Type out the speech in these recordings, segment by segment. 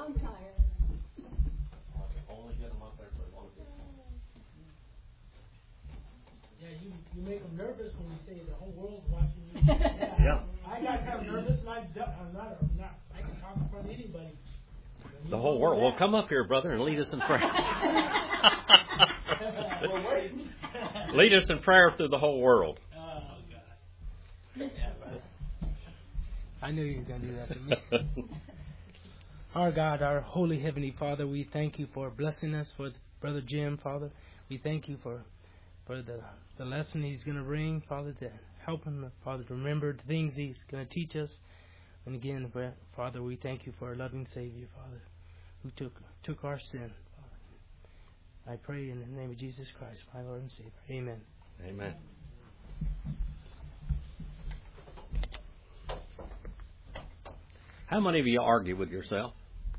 Yeah, you make them nervous when you say the whole world's watching you. Yeah. I got kind of nervous, and I can talk in front of anybody. The whole world. Well, come up here, brother, and lead us in prayer. Lead us in prayer through the whole world. Oh, God. I knew you were going to do that to me. Our God, our holy heavenly Father, we thank you for blessing us for Brother Jim, Father. We thank you for the lesson he's going to bring, Father, to help him, Father, to remember the things he's going to teach us. And again, Father, we thank you for our loving Savior, Father, who took our sin, Father. I pray in the name of Jesus Christ, my Lord and Savior. Amen. Amen. How many of you argue with yourself?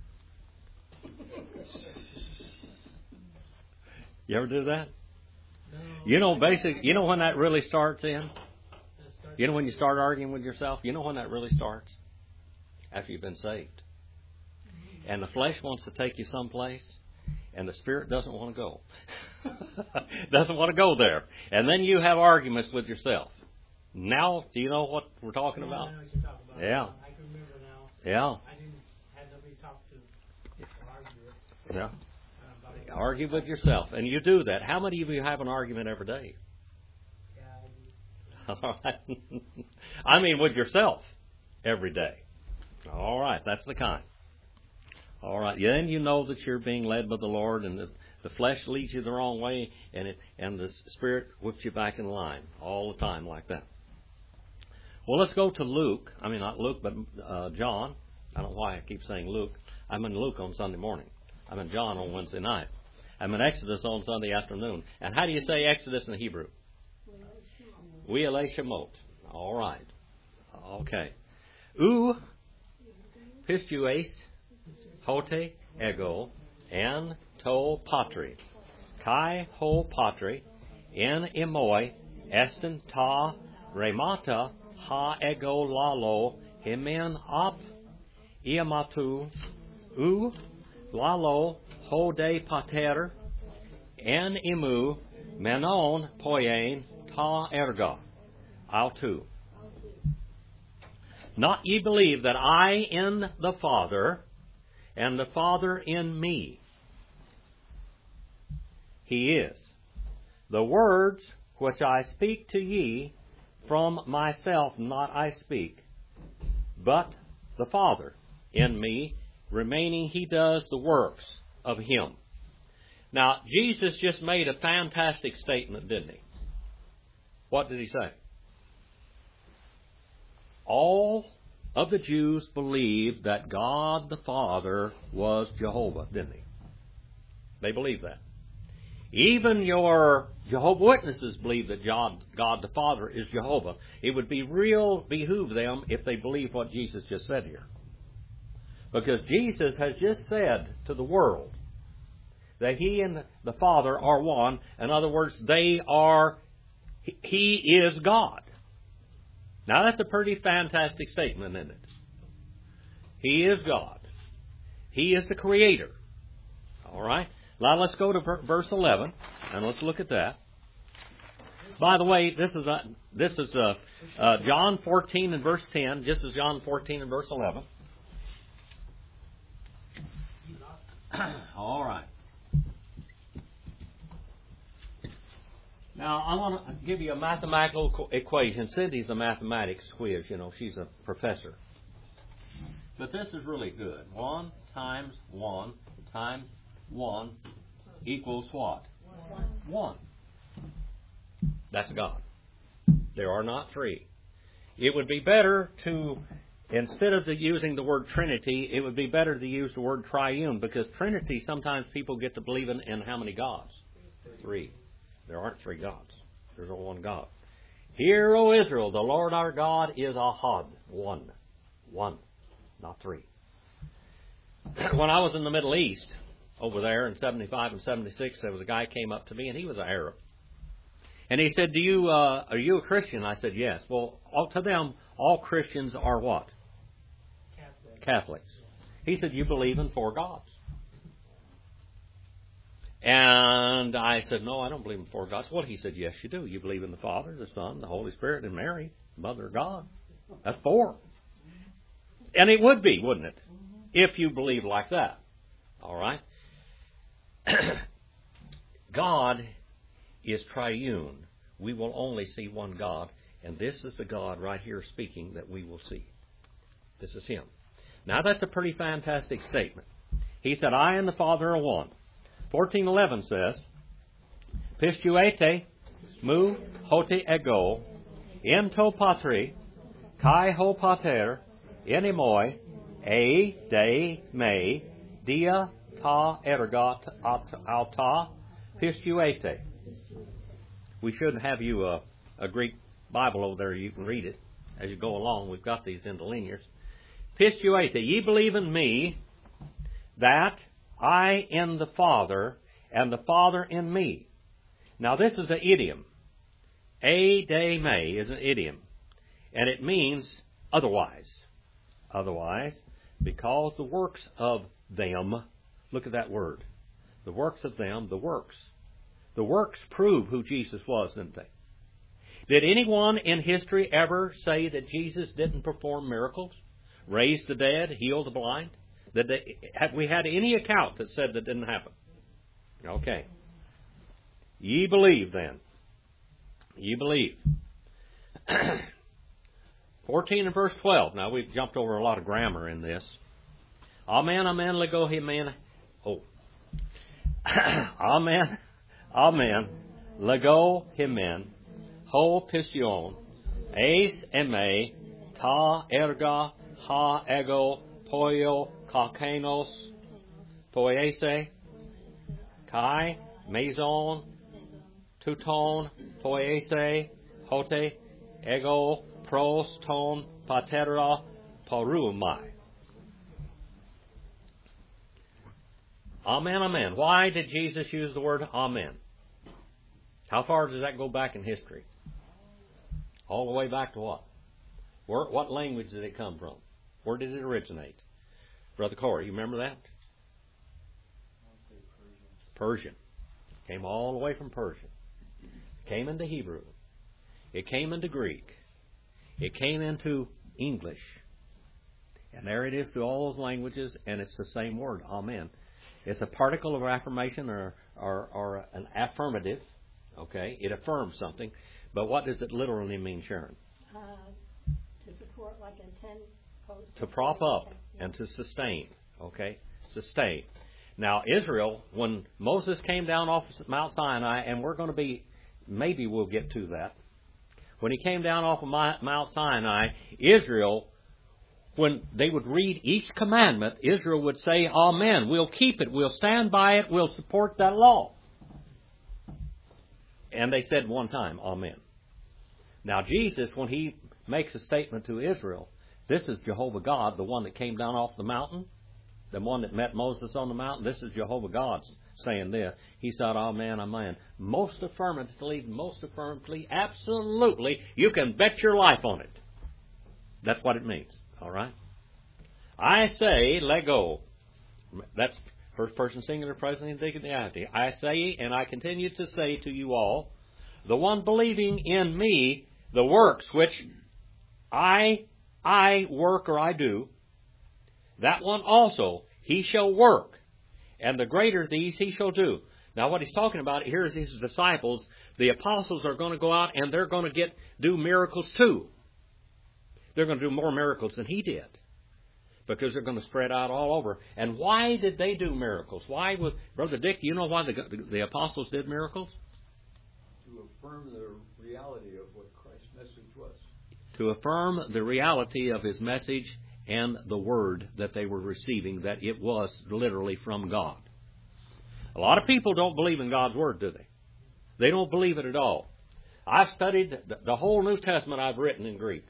You ever do that? No. You know when that really starts in? You know when you start arguing with yourself? You know when that really starts? After you've been saved. And the flesh wants to take you someplace, and the Spirit doesn't want to go. Doesn't want to go there. And then you have arguments with yourself. Now, do you know what we're talking about? I know what you're talking about. Yeah. I can remember now. Yeah. I didn't have nobody to talk to or argue with. Yeah. Argue with yourself. And you do that. How many of you have an argument every day? Yeah, I do. All right. I mean with yourself every day. All right. That's the kind. All right. Then you know that you're being led by the Lord, and the flesh leads you the wrong way, and the Spirit whips you back in line all the time like that. Well, let's go to Luke. I mean, not Luke, but John. I don't know why I keep saying Luke. I'm in Luke on Sunday morning. I'm in John on Wednesday night. I'm in Exodus on Sunday afternoon. And how do you say Exodus in Hebrew? We'ele Shemot. All right. Okay. U pistues hote ego en to patri. Kai ho patri en emoi esten ta remata ha ego lalo himen ap iamatu u lalo ho de pater en imu menon poien ta erga autu. Not ye believe that I in the Father, and the Father in me. He is. The words which I speak to ye, from myself not I speak, but the Father in me, remaining He does the works of Him. Now, Jesus just made a fantastic statement, didn't He? What did He say? All of the Jews believed that God the Father was Jehovah, didn't He? They believed that. Even your Jehovah's Witnesses believe that God the Father is Jehovah. It would behoove them if they believe what Jesus just said here. Because Jesus has just said to the world that He and the Father are one. In other words, He is God. Now that's a pretty fantastic statement, isn't it? He is God. He is the Creator. All right. Now let's go to verse 11 and let's look at that. By the way, this is John 14 and verse 10. Just as John 14 and verse 11. All right. Now, I want to give you a mathematical equation. Cindy's a mathematics quiz. You know, she's a professor. But this is really good. 1 times 1 times 1 equals what? 1. That's God. There are not three. It would be better to, instead of using the word Trinity, it would be better to use the word triune, because Trinity, sometimes people get to believe in how many gods? 3. There aren't 3 gods. There's only one God. Hear, O Israel, the Lord our God is Ahad. One. Not 3. When I was in the Middle East, over there in 75 and 76, there was a guy came up to me, and he was an Arab. And he said, are you a Christian? I said, yes. Well, to them, all Christians are what? Catholic. Catholics. He said, you believe in 4 gods. And I said, no, I don't believe in 4 gods. Well, he said, yes, you do. You believe in the Father, the Son, the Holy Spirit, and Mary, Mother of God. That's 4. And it would be, wouldn't it? If you believe like that. All right? God is triune. We will only see one God. And this is the God right here speaking that we will see. This is Him. Now that's a pretty fantastic statement. He said, I and the Father are one. 14:11 says, Pistuete mu hoti ego, ento patri, kai ho pater, enemoi, e de me, dia ta ergot alta, pistuete. We shouldn't have you a Greek Bible over there. You can read it as you go along. We've got these interlinears. Pistuete, ye believe in me, that I in the Father, and the Father in me. Now this is an idiom. A de me is an idiom. And it means otherwise. Otherwise, because the works of them, look at that word. The works of them, the works. The works prove who Jesus was, didn't they? Did anyone in history ever say that Jesus didn't perform miracles? Raise the dead, heal the blind? Have we had any account that said that didn't happen? Okay. Ye believe then. Ye believe. 14 and verse 12. Now we've jumped over a lot of grammar in this. Amen, amen, lego, amen. Oh. Amen, amen, lego, amen. Ho pistion. Eis eme, ta erga, ha ego, poio, Kalkanos, poiese, kai, meson, tuton, poiese, hote, ego, pros, ton, patera, porumai. Amen, amen. Why did Jesus use the word amen? How far does that go back in history? All the way back to what? What language did it come from? Where did it originate? Brother Corey, you remember that? Persian. Came all the way from Persian. Came into Hebrew. It came into Greek. It came into English. And there it is through all those languages, and it's the same word, amen. It's a particle of affirmation or an affirmative. Okay? It affirms something. But what does it literally mean, Sharon? To support, like a 10 post. To prop up and to sustain. Okay? Sustain. Now, Israel, when Moses came down off Mount Sinai, and we're going to be, maybe we'll get to that. When he came down off of Mount Sinai, Israel, when they would read each commandment, Israel would say, amen, we'll keep it, we'll stand by it, we'll support that law. And they said one time, amen. Now Jesus, when he makes a statement to Israel, this is Jehovah God, the one that came down off the mountain, the one that met Moses on the mountain. This is Jehovah God saying this. He said, amen, amen. Most affirmatively, absolutely, you can bet your life on it. That's what it means, all right? I say, lego. That's first person singular, present indicative. I say, and I continue to say to you all, the one believing in me, the works which I work or I do, that one also he shall work, and the greater these he shall do. Now what he's talking about here is his disciples. The apostles are going to go out and they're going to do miracles too. They're going to do more miracles than he did, because they're going to spread out all over. And why did they do miracles? Why would Brother Dick? You know why the apostles did miracles? To affirm the reality of what Christ's message was. To affirm the reality of his message and the word that they were receiving, that it was literally from God. A lot of people don't believe in God's word, do they? They don't believe it at all. I've studied the whole New Testament I've written in Greek.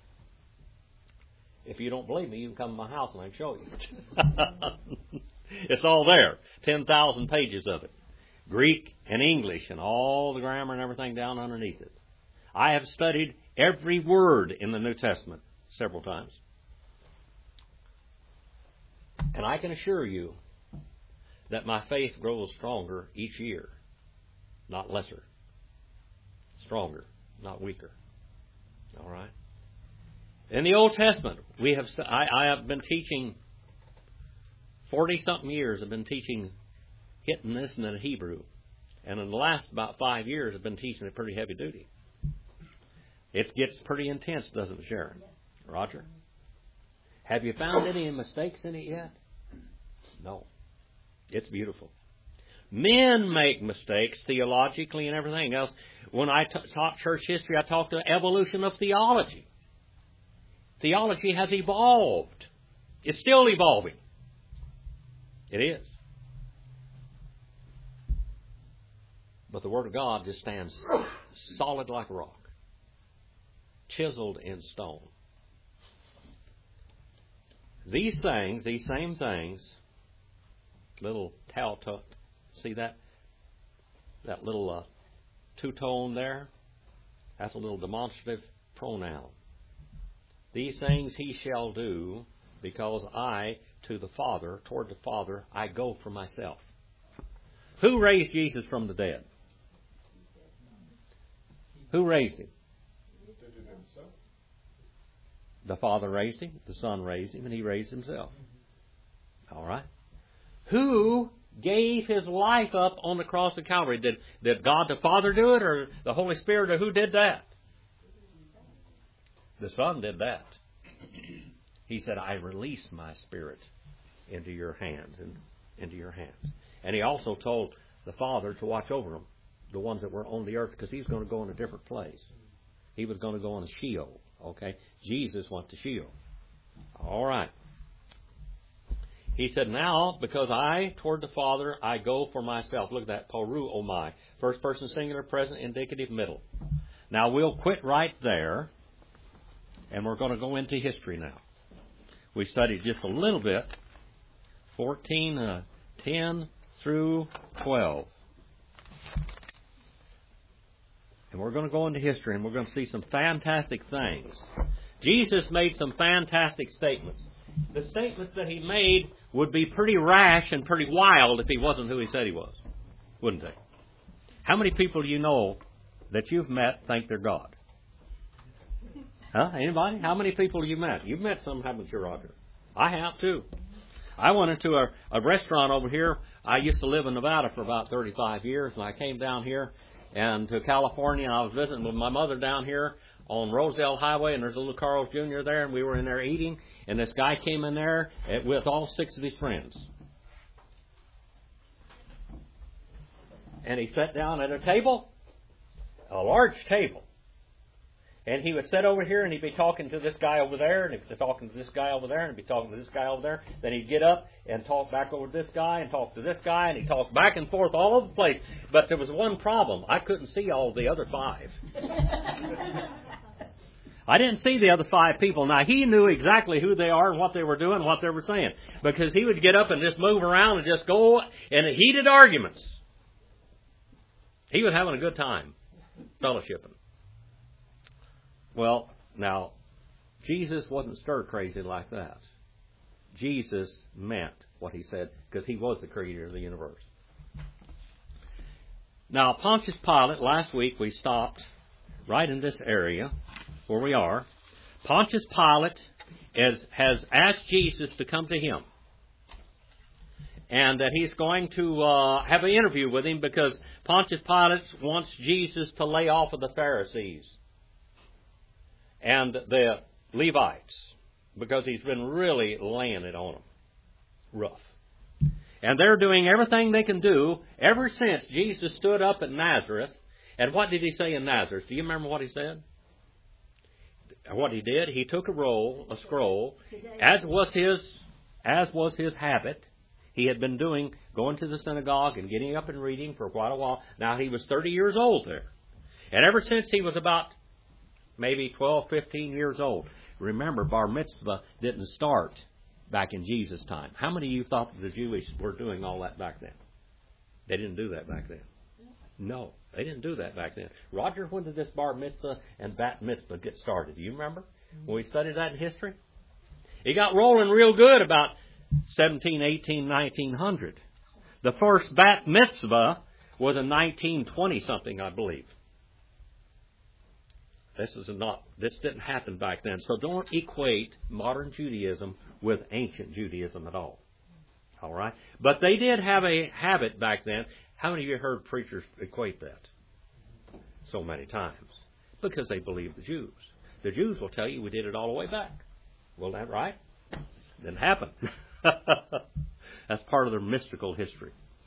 If you don't believe me, you can come to my house and I can show you. It's all there. 10,000 pages of it. Greek and English and all the grammar and everything down underneath it. I have studied every word in the New Testament several times. And I can assure you that my faith grows stronger each year, not lesser. Stronger, not weaker. All right? In the Old Testament, I have been teaching 40-something years. I've been teaching hitting this and then Hebrew. And in the last about 5 years, I've been teaching it pretty heavy duty. It gets pretty intense, doesn't it, Sharon? Roger? Have you found any mistakes in it yet? No. It's beautiful. Men make mistakes theologically and everything else. When I taught church history, I talked to evolution of theology. Theology has evolved. It's still evolving. It is. But the Word of God just stands solid like a rock, chiseled in stone. These things, these same things, little taltut, see that? That little two-tone there? That's a little demonstrative pronoun. These things he shall do, because I, toward the Father, I go for myself. Who raised Jesus from the dead? Who raised him? The Father raised him, the Son raised him, and he raised himself. All right? Who gave his life up on the cross of Calvary? Did God the Father do it, or the Holy Spirit, or who did that? The Son did that. He said, I release my Spirit into your hands, into your hands. And he also told the Father to watch over them, the ones that were on the earth, because he was going to go in a different place. He was going to go in Sheol. Okay? Jesus went to Sheol. All right. He said, now, because I, toward the Father, I go for myself. Look at that. Poru omai. First person singular, present, indicative, middle. Now, we'll quit right there, and we're going to go into history now. We studied just a little bit, 10 through 12. And we're going to go into history, and we're going to see some fantastic things. Jesus made some fantastic statements. The statements that he made would be pretty rash and pretty wild if he wasn't who he said he was, wouldn't they? How many people do you know that you've met think they're God? Huh? Anybody? How many people have you met? You've met some, haven't you, Roger? I have, too. I went into a restaurant over here. I used to live in Nevada for about 35 years, and I came down here and to California, and I was visiting with my mother down here on Rosedale Highway, and there's a little Carl's Jr. there, and we were in there eating, and this guy came in there with all 6 of his friends. And he sat down at a table, a large table. And he would sit over here, and he'd be talking to this guy over there, and he'd be talking to this guy over there, and he'd be talking to this guy over there. Then he'd get up and talk back over to this guy, and talk to this guy, and he'd talk back and forth all over the place. But there was one problem. I couldn't see all the other 5. I didn't see the other 5 people. Now, he knew exactly who they are and what they were doing and what they were saying. Because he would get up and just move around and just go in heated arguments. He was having a good time fellowshipping. Well, now, Jesus wasn't stir-crazy like that. Jesus meant what he said, because he was the creator of the universe. Now, Pontius Pilate, last week we stopped right in this area where we are. Pontius Pilate has asked Jesus to come to him. And that he's going to have an interview with him, because Pontius Pilate wants Jesus to lay off of the Pharisees and the Levites, because he's been really laying it on them rough. And they're doing everything they can do ever since Jesus stood up at Nazareth. And what did he say in Nazareth? Do you remember what he said? What he did, he took a scroll, as was his habit. He had been going to the synagogue and getting up and reading for quite a while. Now he was 30 years old there. And ever since he was about maybe 12, 15 years old. Remember, bar mitzvah didn't start back in Jesus' time. How many of you thought the Jewish were doing all that back then? They didn't do that back then. No, they didn't do that back then. Roger, when did this bar mitzvah and bat mitzvah get started? Do you remember when we studied that in history? It got rolling real good about 17, 18, 1900. The first bat mitzvah was in 1920-something, I believe. This didn't happen back then. So don't equate modern Judaism with ancient Judaism at all. All right? But they did have a habit back then. How many of you heard preachers equate that? So many times. Because they believe the Jews. The Jews will tell you we did it all the way back. Well, that right? Didn't happen. That's part of their mystical history.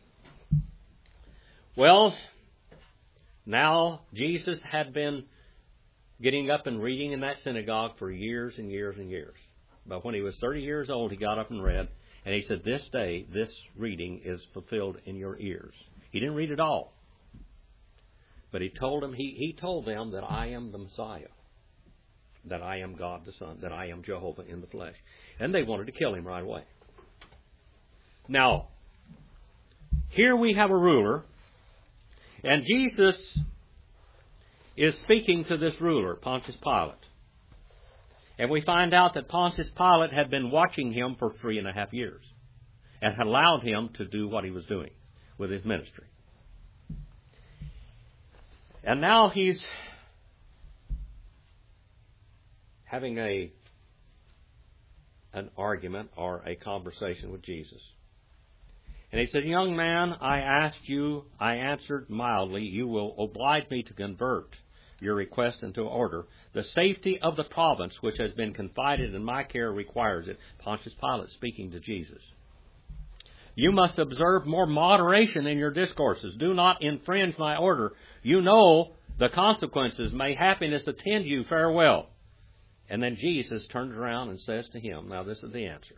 Well, now Jesus had been getting up and reading in that synagogue for years and years and years. But when he was 30 years old, he got up and read. And he said, this day, this reading is fulfilled in your ears. He didn't read it all. But he told them that I am the Messiah. That I am God the Son. That I am Jehovah in the flesh. And they wanted to kill him right away. Now, here we have a ruler. And Jesus is speaking to this ruler, Pontius Pilate. And we find out that Pontius Pilate had been watching him for 3.5 years. And had allowed him to do what he was doing with his ministry. And now he's having an argument or a conversation with Jesus. And he said, young man, I asked you, I answered mildly, you will oblige me to convert your request into order. The safety of the province which has been confided in my care requires it. Pontius Pilate speaking to Jesus. You must observe more moderation in your discourses. Do not infringe my order. You know the consequences. May happiness attend you. Farewell. And then Jesus turned around and says to him, now this is the answer.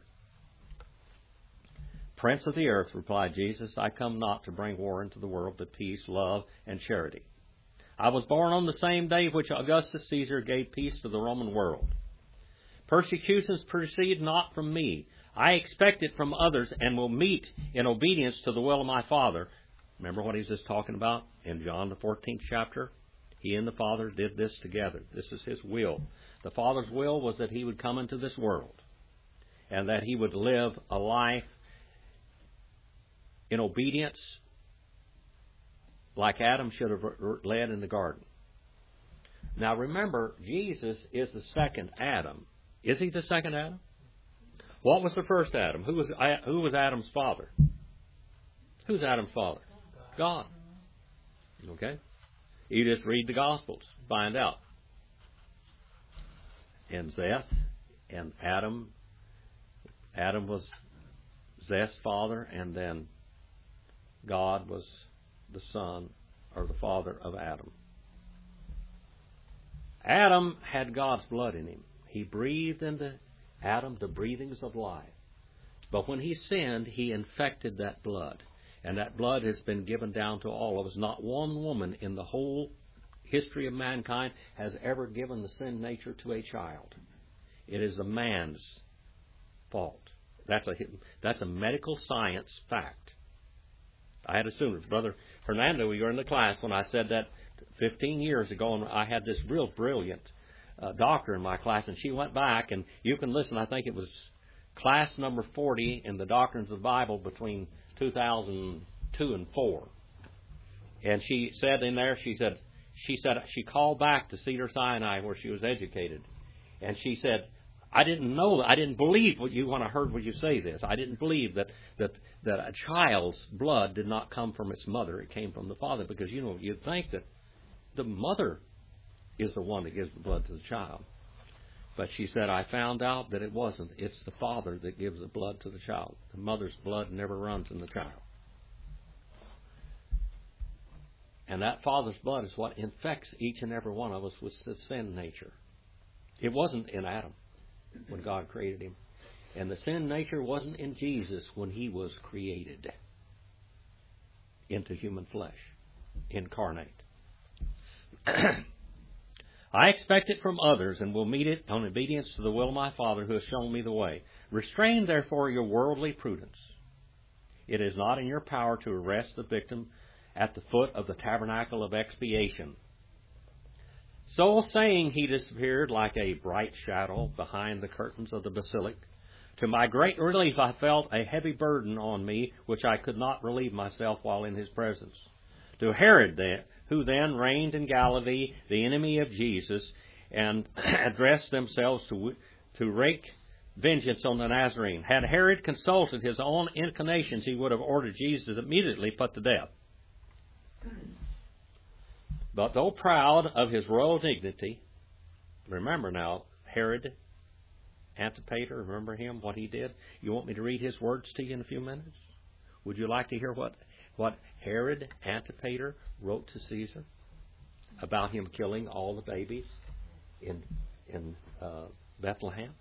Prince of the earth, replied Jesus, I come not to bring war into the world, but peace, love, and charity. I was born on the same day which Augustus Caesar gave peace to the Roman world. Persecutions proceed not from me. I expect it from others and will meet in obedience to the will of my Father. Remember what he's just talking about in John the 14th chapter? He and the Father did this together. This is his will. The Father's will was that he would come into this world and that he would live a life in obedience like Adam should have led in the garden. Now remember, Jesus is the second Adam. Is he the second Adam? What was the first Adam? Who was Adam's father? Who's Adam's father? God. Okay? You just read the Gospels, find out. And Seth and Adam was Seth's father, and then God was the son or the father of Adam. Adam had God's blood in him. He breathed into Adam the breathings of life. But when he sinned, he infected that blood. And that blood has been given down to all of us. Not one woman in the whole history of mankind has ever given the sin nature to a child. It is a man's fault. That's a medical science fact. I had a student, Brother Fernando, you were in the class when I said that 15 years ago, and I had this real brilliant doctor in my class, and she went back, and you can listen, I think it was class number 40 in the Doctrines of the Bible between 2002 and 4. And she said in there, she said she called back to Cedar Sinai where she was educated. And she said, I didn't believe what you when I heard what you say this. I didn't believe that a child's blood did not come from its mother. It came from the father. Because, you'd think that the mother is the one that gives the blood to the child. But she said, I found out that it wasn't. It's the father that gives the blood to the child. The mother's blood never runs in the child. And that father's blood is what infects each and every one of us with the sin nature. It wasn't in Adam when God created him. And the sin nature wasn't in Jesus when he was created into human flesh, incarnate. I expect it from others and will meet it on obedience to the will of my Father who has shown me the way. Restrain, therefore, your worldly prudence. It is not in your power to arrest the victim at the foot of the tabernacle of expiation. So saying, he disappeared like a bright shadow behind the curtains of the basilica. To my great relief, I felt a heavy burden on me, which I could not relieve myself while in his presence. To Herod, who then reigned in Galilee, the enemy of Jesus, and addressed themselves to wreak vengeance on the Nazarene. Had Herod consulted his own inclinations, he would have ordered Jesus immediately put to death. But though proud of his royal dignity, remember now, Herod Antipater, remember him, what he did? You want me to read his words to you in a few minutes? Would you like to hear what Herod Antipater wrote to Caesar about him killing all the babies in Bethlehem?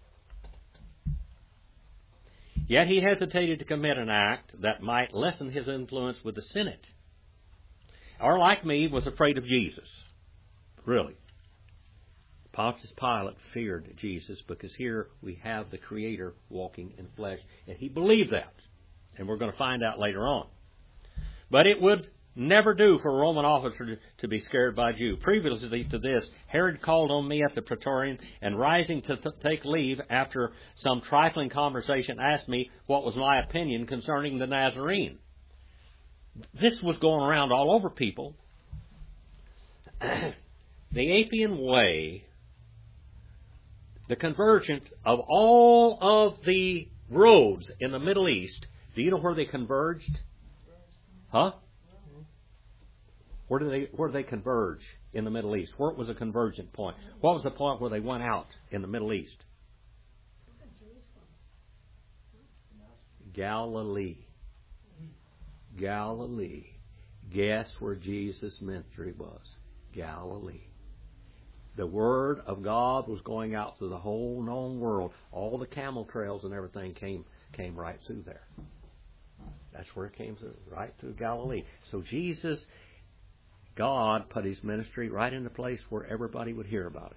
Yet he hesitated to commit an act that might lessen his influence with the Senate. Or, like me, was afraid of Jesus. Really. Pontius Pilate feared Jesus because here we have the Creator walking in flesh. And he believed that. And we're going to find out later on. But it would never do for a Roman officer to be scared by a Jew. Previously to this, Herod called on me at the Praetorium, and rising to take leave after some trifling conversation, asked me what was my opinion concerning the Nazarene. This was going around all over people. The Appian Way, the convergence of all of the roads in the Middle East, do you know where they converged? Huh? Where did they converge in the Middle East? Where was a convergent point? What was the point where they went out in the Middle East? Galilee. Galilee. Guess where Jesus' ministry was? Galilee. The Word of God was going out through the whole known world. All the camel trails and everything came right through there. That's where it came through, right through Galilee. So Jesus, God, put His ministry right in the place where everybody would hear about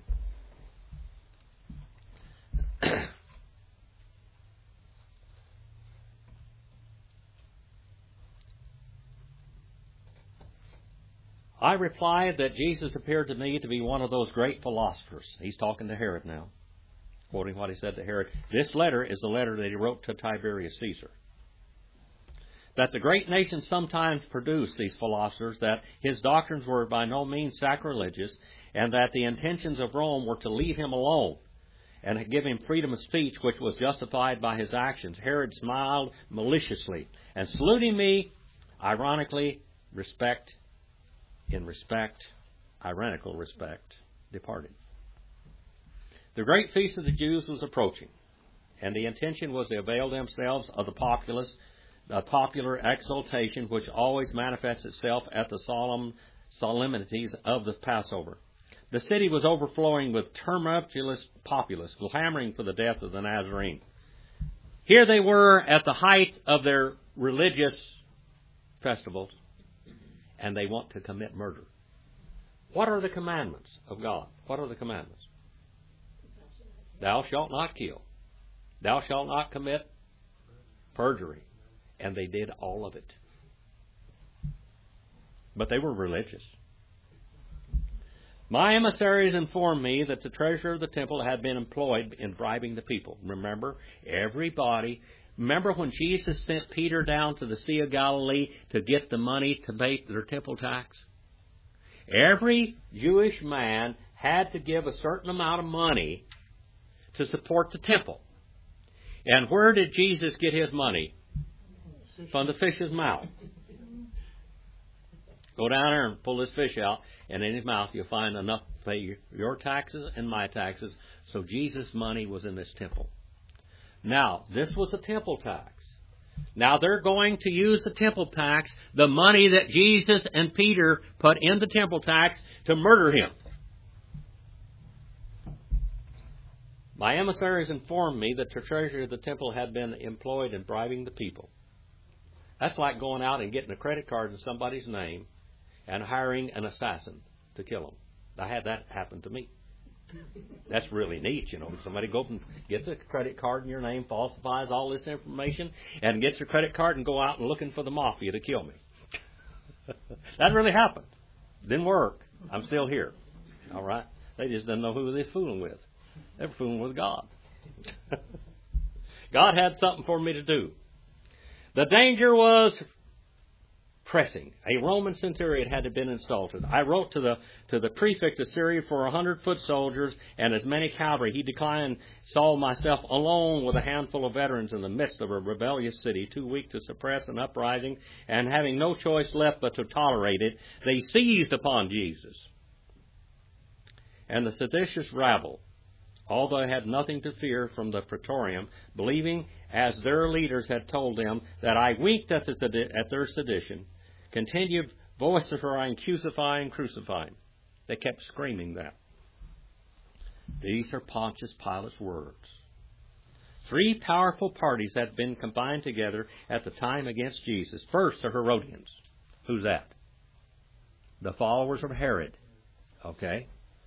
it. I replied that Jesus appeared to me to be one of those great philosophers. He's talking to Herod now, quoting what he said to Herod. This letter is the letter that he wrote to Tiberius Caesar. That the great nations sometimes produce these philosophers, that his doctrines were by no means sacrilegious, and that the intentions of Rome were to leave him alone and give him freedom of speech, which was justified by his actions. Herod smiled maliciously, and saluting me, ironical respect, departed. The great feast of the Jews was approaching, and the intention was to avail themselves of the popular exultation which always manifests itself at the solemnities of the Passover. The city was overflowing with tumultuous populace, clamoring for the death of the Nazarene. Here they were at the height of their religious festivals, and they want to commit murder. What are the commandments of God? What are the commandments? Thou shalt not kill. Thou shalt not commit perjury. And they did all of it. But they were religious. My emissaries informed me that the treasurer of the temple had been employed in bribing the people. Remember when Jesus sent Peter down to the Sea of Galilee to get the money to pay their temple tax? Every Jewish man had to give a certain amount of money to support the temple. And where did Jesus get his money? From the fish's mouth. Go down there and pull this fish out, and in his mouth you'll find enough to pay your taxes and my taxes. So Jesus' money was in this temple. Now, this was a temple tax. Now they're going to use the temple tax, the money that Jesus and Peter put in the temple tax, to murder him. My emissaries informed me that the treasurer of the temple had been employed in bribing the people. That's like going out and getting a credit card in somebody's name and hiring an assassin to kill them. I had that happen to me. That's really neat, Somebody goes and gets a credit card in your name, falsifies all this information, and gets your credit card and go out and looking for the mafia to kill me. That really happened. Didn't work. I'm still here. All right? They just didn't know who they were fooling with. They were fooling with God. God had something for me to do. The danger was pressing. A Roman centurion had been insulted. I wrote to the prefect of Syria for 100 foot soldiers and as many cavalry. He declined, saw myself alone with a handful of veterans in the midst of a rebellious city, too weak to suppress an uprising, and having no choice left but to tolerate it, they seized upon Jesus. And the seditious rabble, although they had nothing to fear from the praetorium, believing, as their leaders had told them, that I winked at their sedition, continued vocifying, crucifying. They kept screaming that. These are Pontius Pilate's words. 3 powerful parties had been combined together at the time against Jesus. First, the Herodians. Who's that? The followers of Herod. Okay?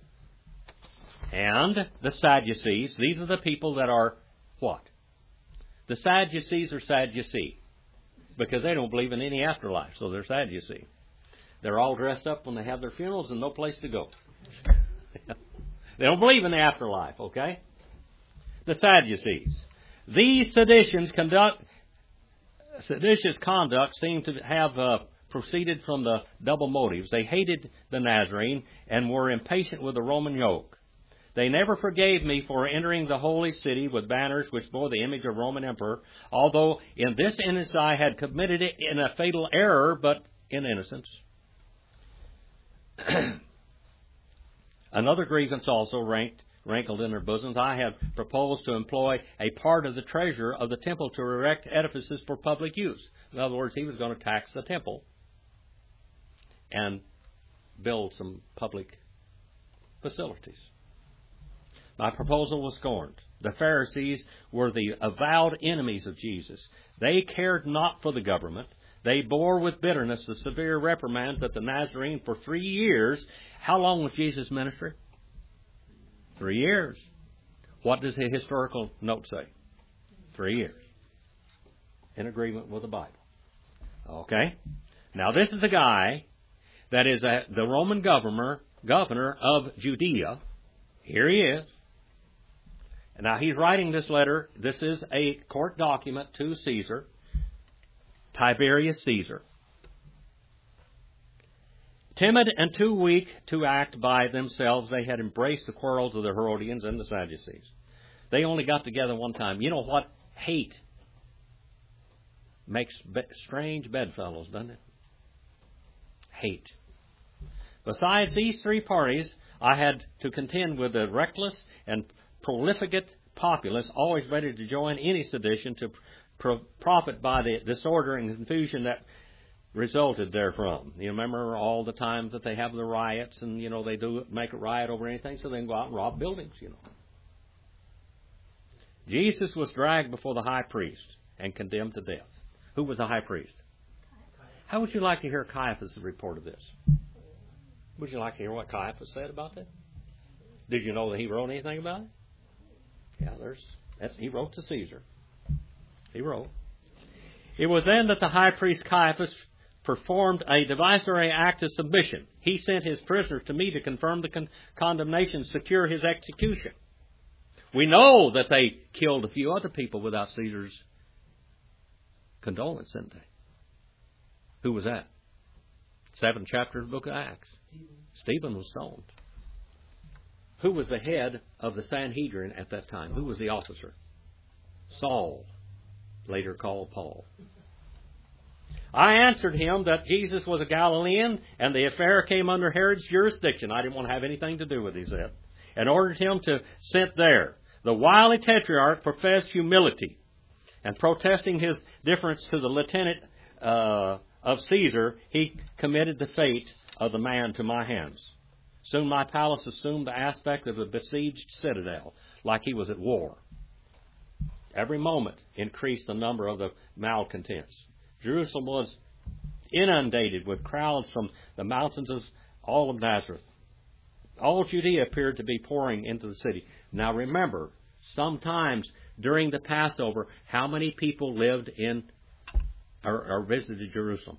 And the Sadducees. These are the people that are what? The Sadducees are Sadducee because they don't believe in any afterlife, so they're Sadducee. They're all dressed up when they have their funerals and no place to go. They don't believe in the afterlife, okay? The Sadducees. These seditious conduct seemed to have proceeded from the double motives. They hated the Nazarene and were impatient with the Roman yoke. They never forgave me for entering the holy city with banners which bore the image of Roman emperor, although in this instance I had committed it in a fatal error, but in innocence. Another grievance also rankled in their bosoms. I had proposed to employ a part of the treasure of the temple to erect edifices for public use. In other words, he was going to tax the temple and build some public facilities. My proposal was scorned. The Pharisees were the avowed enemies of Jesus. They cared not for the government. They bore with bitterness the severe reprimands that the Nazarene for 3 years. How long was Jesus' ministry? 3 years. What does the historical note say? 3 years. In agreement with the Bible. Okay? Now this is the guy that is the Roman governor of Judea. Here he is. Now he's writing this letter. This is a court document to Caesar, Tiberius Caesar. Timid and too weak to act by themselves, they had embraced the quarrels of the Herodians and the Sadducees. They only got together one time. You know what? Hate makes strange bedfellows, doesn't it? Hate. Besides these 3 parties, I had to contend with the reckless and profligate populace, always ready to join any sedition to profit by the disorder and confusion that resulted therefrom. You remember all the times that they have the riots and, they do make a riot over anything so they can go out and rob buildings, Jesus was dragged before the high priest and condemned to death. Who was the high priest? How would you like to hear Caiaphas' report of this? Would you like to hear what Caiaphas said about that? Did you know that he wrote anything about it? Yeah, he wrote to Caesar. He wrote. It was then that the high priest Caiaphas performed a divisory act of submission. He sent his prisoners to me to confirm the condemnation and secure his execution. We know that they killed a few other people without Caesar's condolence, didn't they? Who was that? 7th chapter of the book of Acts. Stephen was stoned. Who was the head of the Sanhedrin at that time? Who was the officer? Saul, later called Paul. I answered him that Jesus was a Galilean and the affair came under Herod's jurisdiction. I didn't want to have anything to do with it, he said, and ordered him to sent there. The wily tetrarch professed humility and protesting his difference to the lieutenant of Caesar, he committed the fate of the man to my hands. Soon my palace assumed the aspect of a besieged citadel, like he was at war. Every moment increased the number of the malcontents. Jerusalem was inundated with crowds from the mountains of all of Nazareth. All Judea appeared to be pouring into the city. Now remember, sometimes during the Passover, how many people lived in or visited Jerusalem?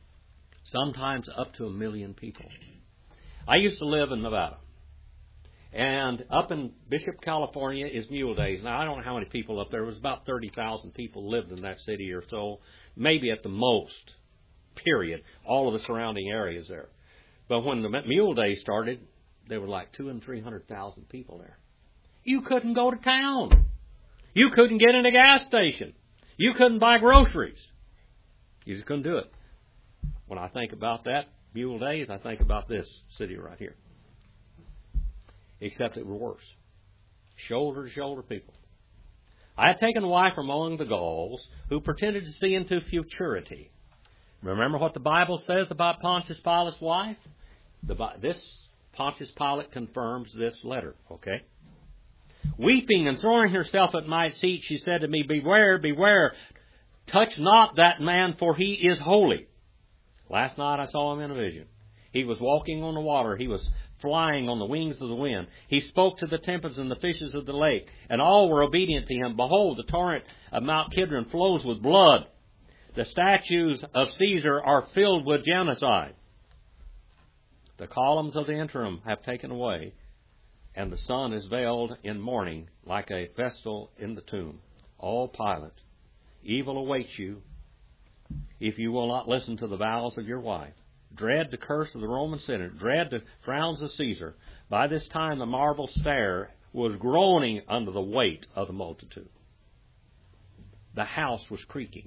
Sometimes up to 1 million people. I used to live in Nevada. And up in Bishop, California is Mule Days. Now, I don't know how many people up there. It was about 30,000 people lived in that city or so, maybe at the most, period, all of the surrounding areas there. But when the Mule Days started, there were like 200,000 and 300,000 people there. You couldn't go to town. You couldn't get in a gas station. You couldn't buy groceries. You just couldn't do it. When I think about that, Mule Days, I think about this city right here. Except it was worse. Shoulder to shoulder people. I had taken a wife from among the Gauls who pretended to see into futurity. Remember what the Bible says about Pontius Pilate's wife? This Pontius Pilate confirms this letter, okay? Weeping and throwing herself at my feet, she said to me, "Beware, beware, touch not that man, for he is holy." Last night I saw him in a vision. He was walking on the water. He was flying on the wings of the wind. He spoke to the tempests and the fishes of the lake, and all were obedient to him. Behold, the torrent of Mount Kidron flows with blood. The statues of Caesar are filled with genocide. The columns of the interim have taken away, and the sun is veiled in mourning like a vestal in the tomb. All Pilate, evil awaits you if you will not listen to the vows of your wife. Dread the curse of the Roman Senate. Dread the frowns of Caesar. By this time the marble stair was groaning under the weight of the multitude. The house was creaking.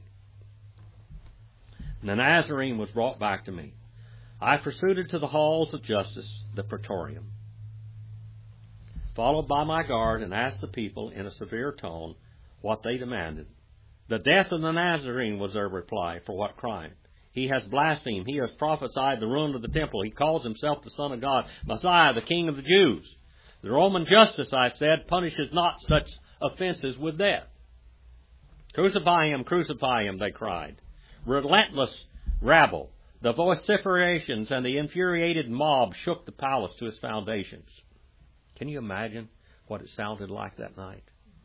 The Nazarene was brought back to me. I proceeded to the halls of justice, the praetorium, followed by my guard, and asked the people in a severe tone what they demanded. "The death of the Nazarene," was their reply. "For what crime? He has blasphemed. He has prophesied the ruin of the temple. He calls himself the Son of God, Messiah, the King of the Jews. The Roman justice," I said, "punishes not such offenses with death." "Crucify him," they cried. Relentless rabble, the vociferations and the infuriated mob shook the palace to its foundations. Can you imagine what it sounded like that night?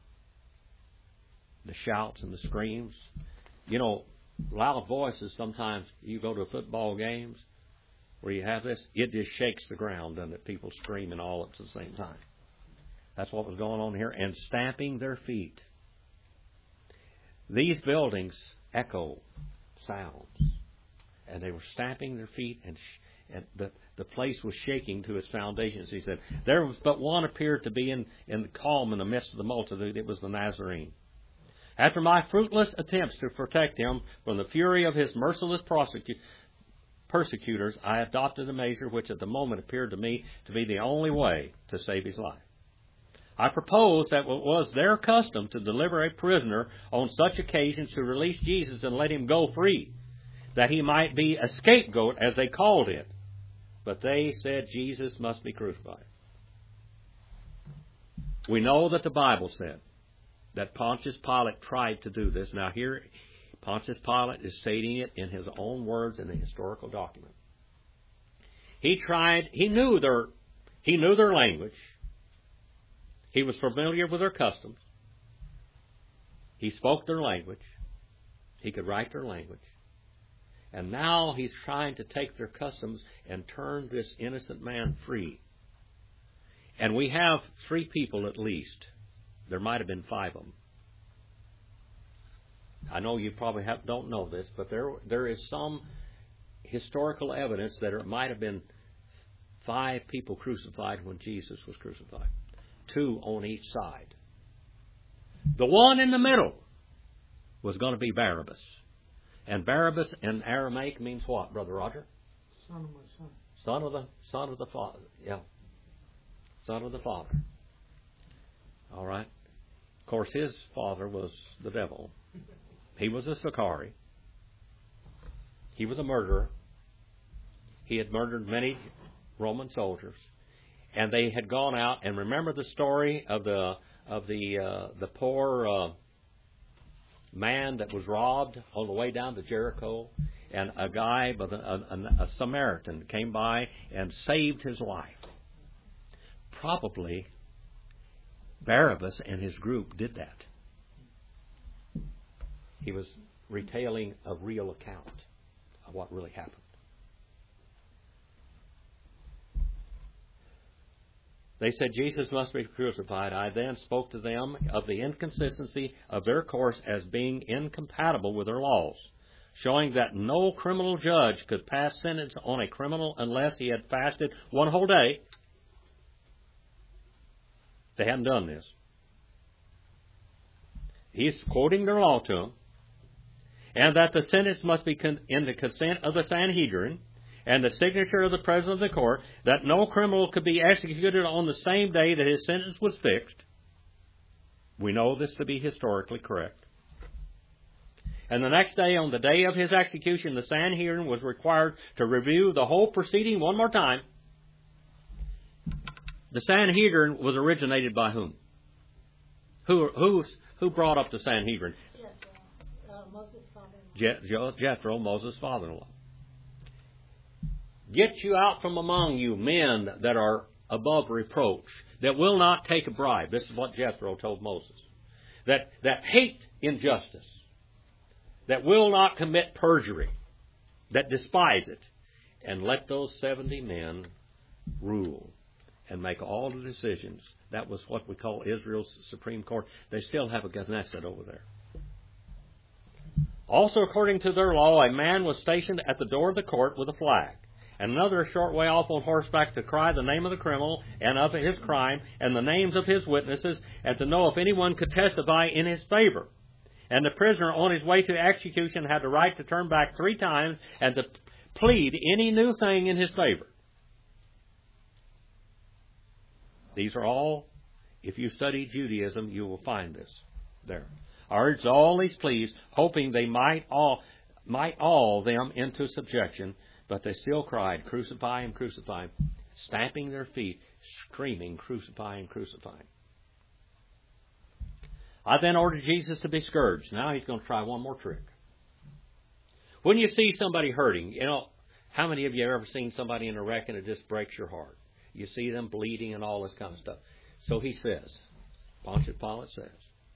The shouts and the screams. You know, loud voices, sometimes you go to football games where you have this, it just shakes the ground, doesn't it? People screaming all at the same time. That's what was going on here. And stamping their feet. These buildings echo sounds. And they were stamping their feet, and the place was shaking to its foundations. He said, there was but one appeared to be in calm in the midst of the multitude. It was the Nazarene. After my fruitless attempts to protect him from the fury of his merciless persecutors, I adopted a measure which at the moment appeared to me to be the only way to save his life. I proposed that it was their custom to deliver a prisoner on such occasions to release Jesus and let him go free, that he might be a scapegoat, as they called it. But they said Jesus must be crucified. We know that the Bible said that Pontius Pilate tried to do this. Now here, Pontius Pilate is stating it in his own words in the historical document. He knew their language. He was familiar with their customs. He spoke their language. He could write their language. And now he's trying to take their customs and turn this innocent man free. And we have 3 people at least. There might have been 5 of them. I know you probably don't know this, but there is some historical evidence that there might have been 5 people crucified when Jesus was crucified. 2 on each side. The one in the middle was going to be Barabbas. And Barabbas in Aramaic means what, Brother Roger? Son of my son. Son of the Father. Yeah. Son of the Father. All right. Of course, his father was the devil. He was a Sicarii. He was a murderer. He had murdered many Roman soldiers. And they had gone out, and remember the story of the poor man that was robbed on the way down to Jericho, and a guy, a Samaritan, came by and saved his life. Probably Barabbas and his group did that. He was retailing a real account of what really happened. They said Jesus must be crucified. I then spoke to them of the inconsistency of their course as being incompatible with their laws, showing that no criminal judge could pass sentence on a criminal unless he had fasted one whole day. They hadn't done this. He's quoting their law to them. And that the sentence must be in the consent of the Sanhedrin and the signature of the president of the court, that no criminal could be executed on the same day that his sentence was fixed. We know this to be historically correct. And the next day, on the day of his execution, the Sanhedrin was required to review the whole proceeding one more time. The Sanhedrin was originated by whom? Who brought up the Sanhedrin? Moses' father-in-law. Jethro, Moses' father-in-law. Get you out from among you men that are above reproach, that will not take a bribe. This is what Jethro told Moses. That hate injustice, that will not commit perjury, that despise it, and let those 70 men rule and make all the decisions. That was what we call Israel's Supreme Court. They still have a Knesset over there. Also, according to their law, a man was stationed at the door of the court with a flag, and another a short way off on horseback to cry the name of the criminal and of his crime and the names of his witnesses, and to know if anyone could testify in his favor. And the prisoner on his way to execution had the right to turn back 3 times and to plead any new thing in his favor. These are all, if you study Judaism, you will find this there. I urged all these pleas, hoping they might awe them into subjection, but they still cried, "Crucify him, crucify him," stamping their feet, screaming, "Crucify him, crucify him." I then ordered Jesus to be scourged. Now he's going to try one more trick. When you see somebody hurting, how many of you have ever seen somebody in a wreck and it just breaks your heart? You see them bleeding and all this kind of stuff. So he says, Pontius Pilate says,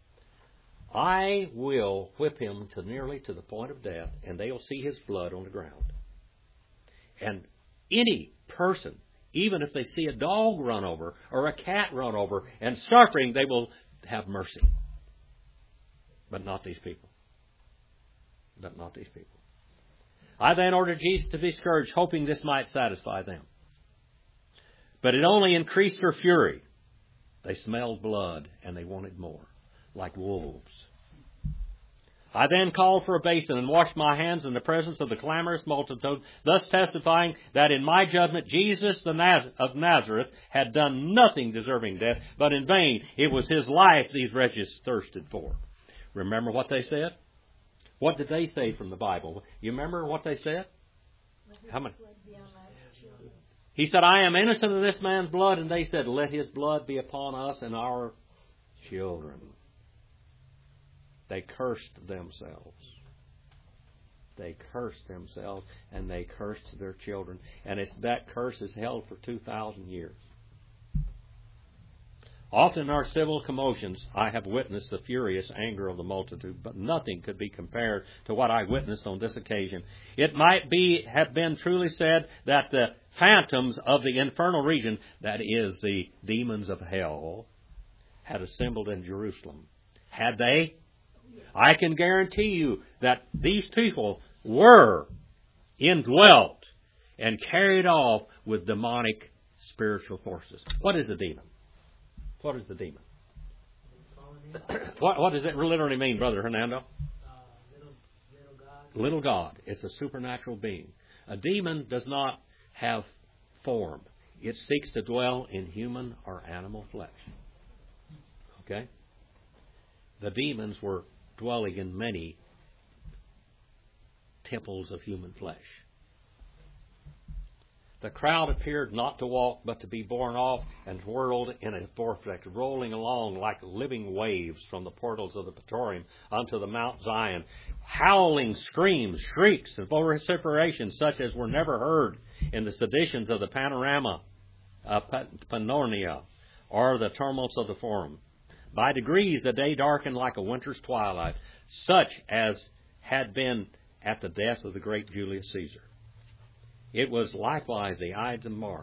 I will whip him nearly to the point of death, and they will see his blood on the ground. And any person, even if they see a dog run over or a cat run over and suffering, they will have mercy. But not these people. But not these people. I then ordered Jesus to be scourged, hoping this might satisfy them. But it only increased their fury. They smelled blood, and they wanted more, like wolves. I then called for a basin and washed my hands in the presence of the clamorous multitude, thus testifying that in my judgment Jesus of Nazareth had done nothing deserving death, but in vain it was his life these wretches thirsted for. Remember what they said? What did they say from the Bible? You remember what they said? How many? He said, I am innocent of this man's blood. And they said, let his blood be upon us and our children. They cursed themselves. They cursed themselves and they cursed their children. And that curse is held for 2,000 years. Often in our civil commotions, I have witnessed the furious anger of the multitude, but nothing could be compared to what I witnessed on this occasion. It might have been truly said that the phantoms of the infernal region, that is, the demons of hell, had assembled in Jerusalem. Had they? I can guarantee you that these people were indwelt and carried off with demonic spiritual forces. What is a demon? What is the demon? What does it literally mean, Brother Hernando? Little God. Little God. It's a supernatural being. A demon does not have form. It seeks to dwell in human or animal flesh. Okay? The demons were dwelling in many temples of human flesh. The crowd appeared not to walk, but to be borne off and whirled in a vortex, rolling along like living waves from the portals of the Praetorium unto the Mount Zion, howling screams, shrieks, and vociferations such as were never heard in the seditions of the Panorama, Panornia, or the tumults of the Forum. By degrees the day darkened like a winter's twilight, such as had been at the death of the great Julius Caesar. It was likewise the Ides of March,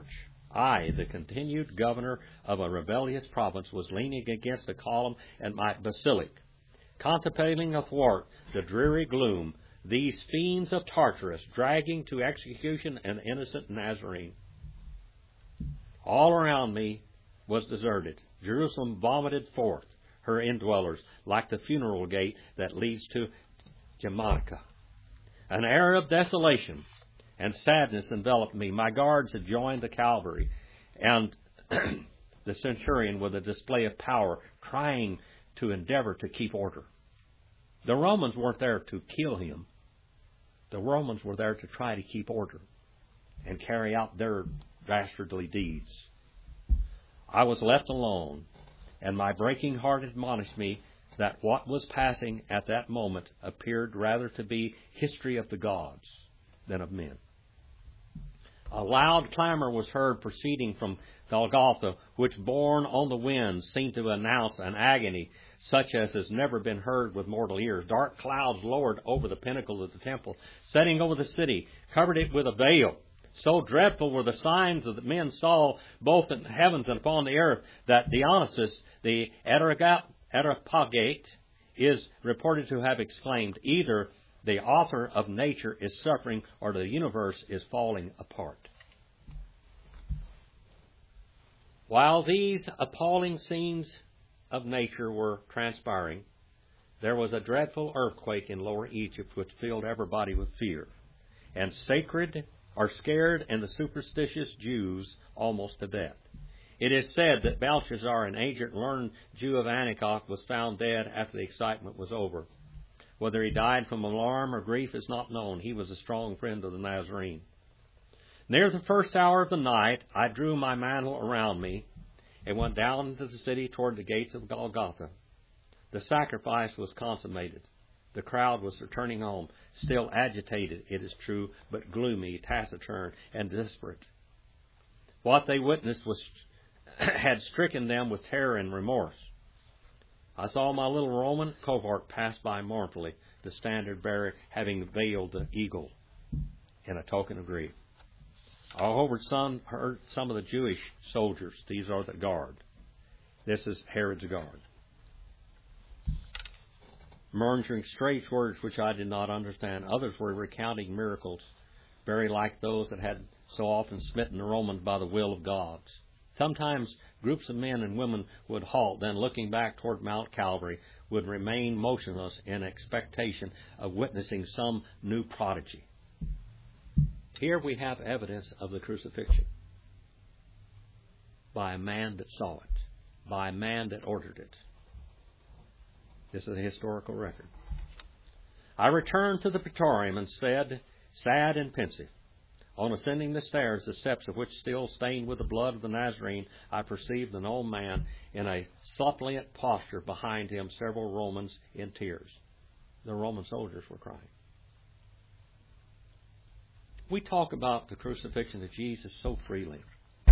I, the continued governor of a rebellious province, was leaning against a column at my basilic, contemplating athwart the dreary gloom these fiends of Tartarus dragging to execution an innocent Nazarene. All around me was deserted. Jerusalem vomited forth her indwellers like the funeral gate that leads to Germanica. An air of desolation and sadness enveloped me. My guards had joined the cavalry, and the centurion, with a display of power, trying to endeavor to keep order. The Romans weren't there to kill him. The Romans were there to try to keep order and carry out their dastardly deeds. I was left alone, and my breaking heart admonished me that what was passing at that moment appeared rather to be history of the gods than of men. A loud clamor was heard proceeding from Golgotha, which, borne on the wind, seemed to announce an agony such as has never been heard with mortal ears. Dark clouds lowered over the pinnacles of the temple, setting over the city, covered it with a veil. So dreadful were the signs that men saw both in the heavens and upon the earth that Dionysius, the Areopagite, is reported to have exclaimed, either the author of nature is suffering or the universe is falling apart. While these appalling scenes of nature were transpiring, there was a dreadful earthquake in Lower Egypt which filled everybody with fear, and scared and the superstitious Jews almost to death. It is said that Belshazzar, an ancient learned Jew of Antioch, was found dead after the excitement was over. Whether he died from alarm or grief is not known. He was a strong friend of the Nazarene. Near the first hour of the night, I drew my mantle around me and went down into the city toward the gates of Golgotha. The sacrifice was consummated. The crowd was returning home, still agitated, it is true, but gloomy, taciturn, and desperate. What they witnessed had stricken them with terror and remorse. I saw my little Roman cohort pass by mournfully, the standard bearer having veiled the eagle in a token of grief. I heard some of the Jewish soldiers. These are the guard. This is Herod's guard, murmuring strange words which I did not understand. Others were recounting miracles, very like those that had so often smitten the Romans by the will of gods. Sometimes groups of men and women would halt, then looking back toward Mount Calvary, would remain motionless in expectation of witnessing some new prodigy. Here we have evidence of the crucifixion by a man that saw it, by a man that ordered it. This is a historical record. I returned to the Praetorium and said, sad and pensive, on ascending the stairs, the steps of which still stained with the blood of the Nazarene, I perceived an old man in a suppliant posture, behind him several Romans in tears. The Roman soldiers were crying. We talk about the crucifixion of Jesus so freely.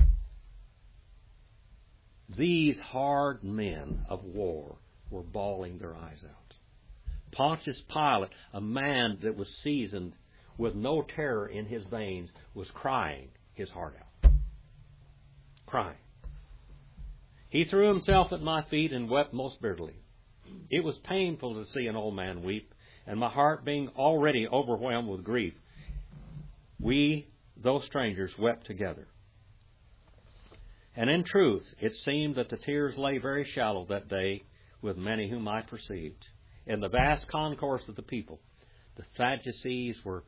These hard men of war were bawling their eyes out. Pontius Pilate, a man that was seasoned with no terror in his veins, was crying his heart out. Crying. He threw himself at my feet and wept most bitterly. It was painful to see an old man weep, and my heart being already overwhelmed with grief, we, those strangers, wept together. And in truth, it seemed that the tears lay very shallow that day with many whom I perceived. In the vast concourse of the people, the Sadducees were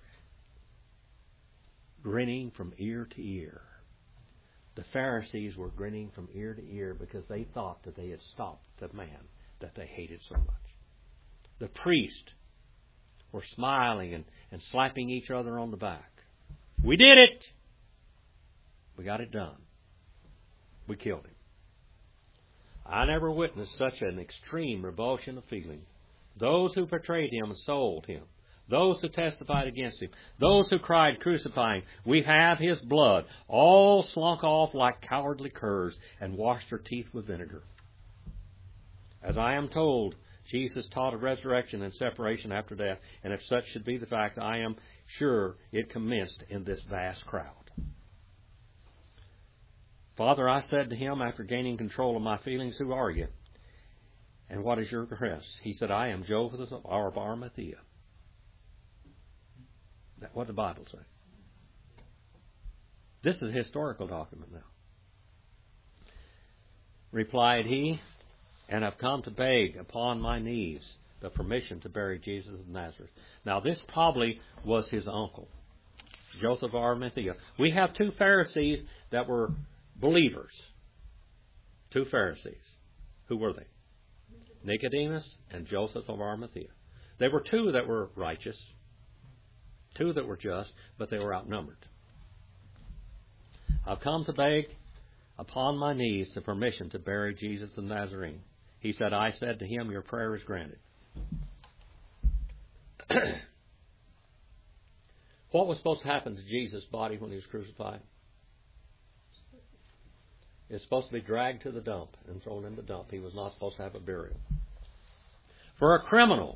grinning from ear to ear. The Pharisees were grinning from ear to ear because they thought that they had stopped the man that they hated so much. The priests were smiling and slapping each other on the back. We did it! We got it done. We killed him. I never witnessed such an extreme revulsion of feeling. Those who betrayed him sold him. Those who testified against him, those who cried, crucifying, we have his blood, all slunk off like cowardly curs and washed their teeth with vinegar. As I am told, Jesus taught of resurrection and separation after death, and if such should be the fact, I am sure it commenced in this vast crowd. Father, I said to him after gaining control of my feelings, who are you? And what is your address? He said, I am Joseph of Arimathea. That's what the Bible says. This is a historical document now. Replied he, and have come to beg upon my knees the permission to bury Jesus of Nazareth. Now this probably was his uncle, Joseph of Arimathea. We have two Pharisees that were believers. Two Pharisees. Who were they? Nicodemus and Joseph of Arimathea. They were two that were righteous, two that were just, but they were outnumbered. I've come to beg upon my knees the permission to bury Jesus the Nazarene. He said, I said to him, your prayer is granted. What was supposed to happen to Jesus' body when he was crucified? It's supposed to be dragged to the dump and thrown in the dump. He was not supposed to have a burial. For a criminal,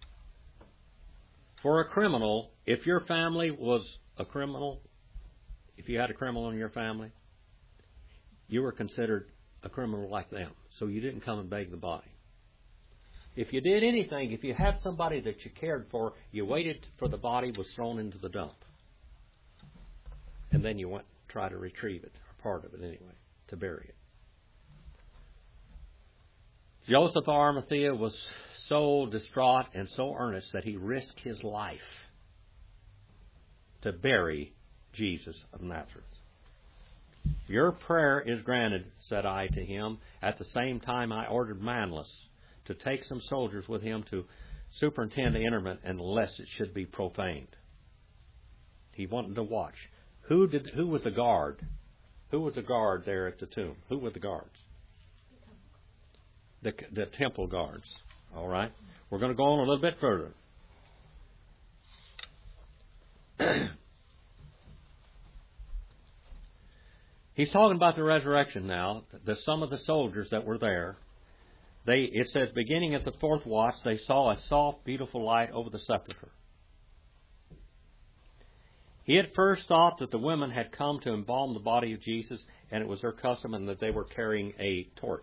if your family was a criminal, if you had a criminal in your family, you were considered a criminal like them. So you didn't come and beg the body. If you did anything, if you had somebody that you cared for, you waited for the body was thrown into the dump. And then you went and tried to retrieve it, or part of it anyway, to bury it. Joseph of Arimathea was so distraught and so earnest that he risked his life to bury Jesus of Nazareth. Your prayer is granted, said I to him. At the same time I ordered Manlius to take some soldiers with him to superintend the interment unless it should be profaned. He wanted to watch. Who was the guard? Who was the guard there at the tomb? Who were the guards? The temple guards. All right. We're going to go on a little bit further. He's talking about the resurrection now. Some of the soldiers that were there, it says, beginning at the fourth watch, they saw a soft, beautiful light over the sepulchre. He at first thought that the women had come to embalm the body of Jesus, and it was their custom, and that they were carrying a torch.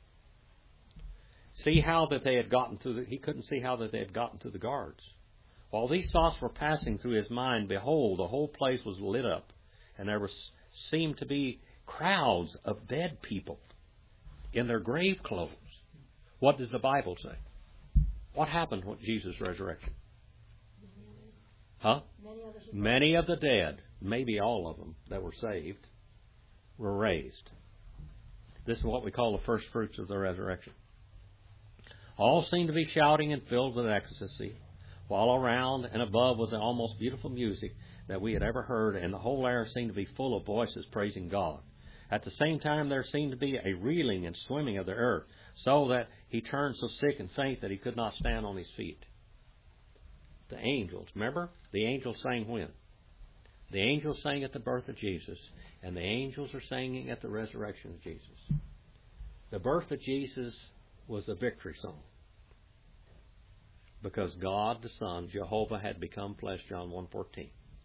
He couldn't see how that they had gotten to the guards. While these thoughts were passing through his mind, behold, the whole place was lit up, and there seemed to be crowds of dead people in their grave clothes. What does the Bible say? What happened with Jesus' resurrection? Huh? Many of the dead, maybe all of them that were saved, were raised. This is what we call the first fruits of the resurrection. All seemed to be shouting and filled with ecstasy, while around and above was the almost beautiful music that we had ever heard, and the whole air seemed to be full of voices praising God. At the same time, there seemed to be a reeling and swimming of the earth, so that he turned so sick and faint that he could not stand on his feet. The angels, remember? The angels sang when? The angels sang at the birth of Jesus, and the angels are singing at the resurrection of Jesus. The birth of Jesus was the victory song, because God the Son, Jehovah, had become flesh, John 1:14.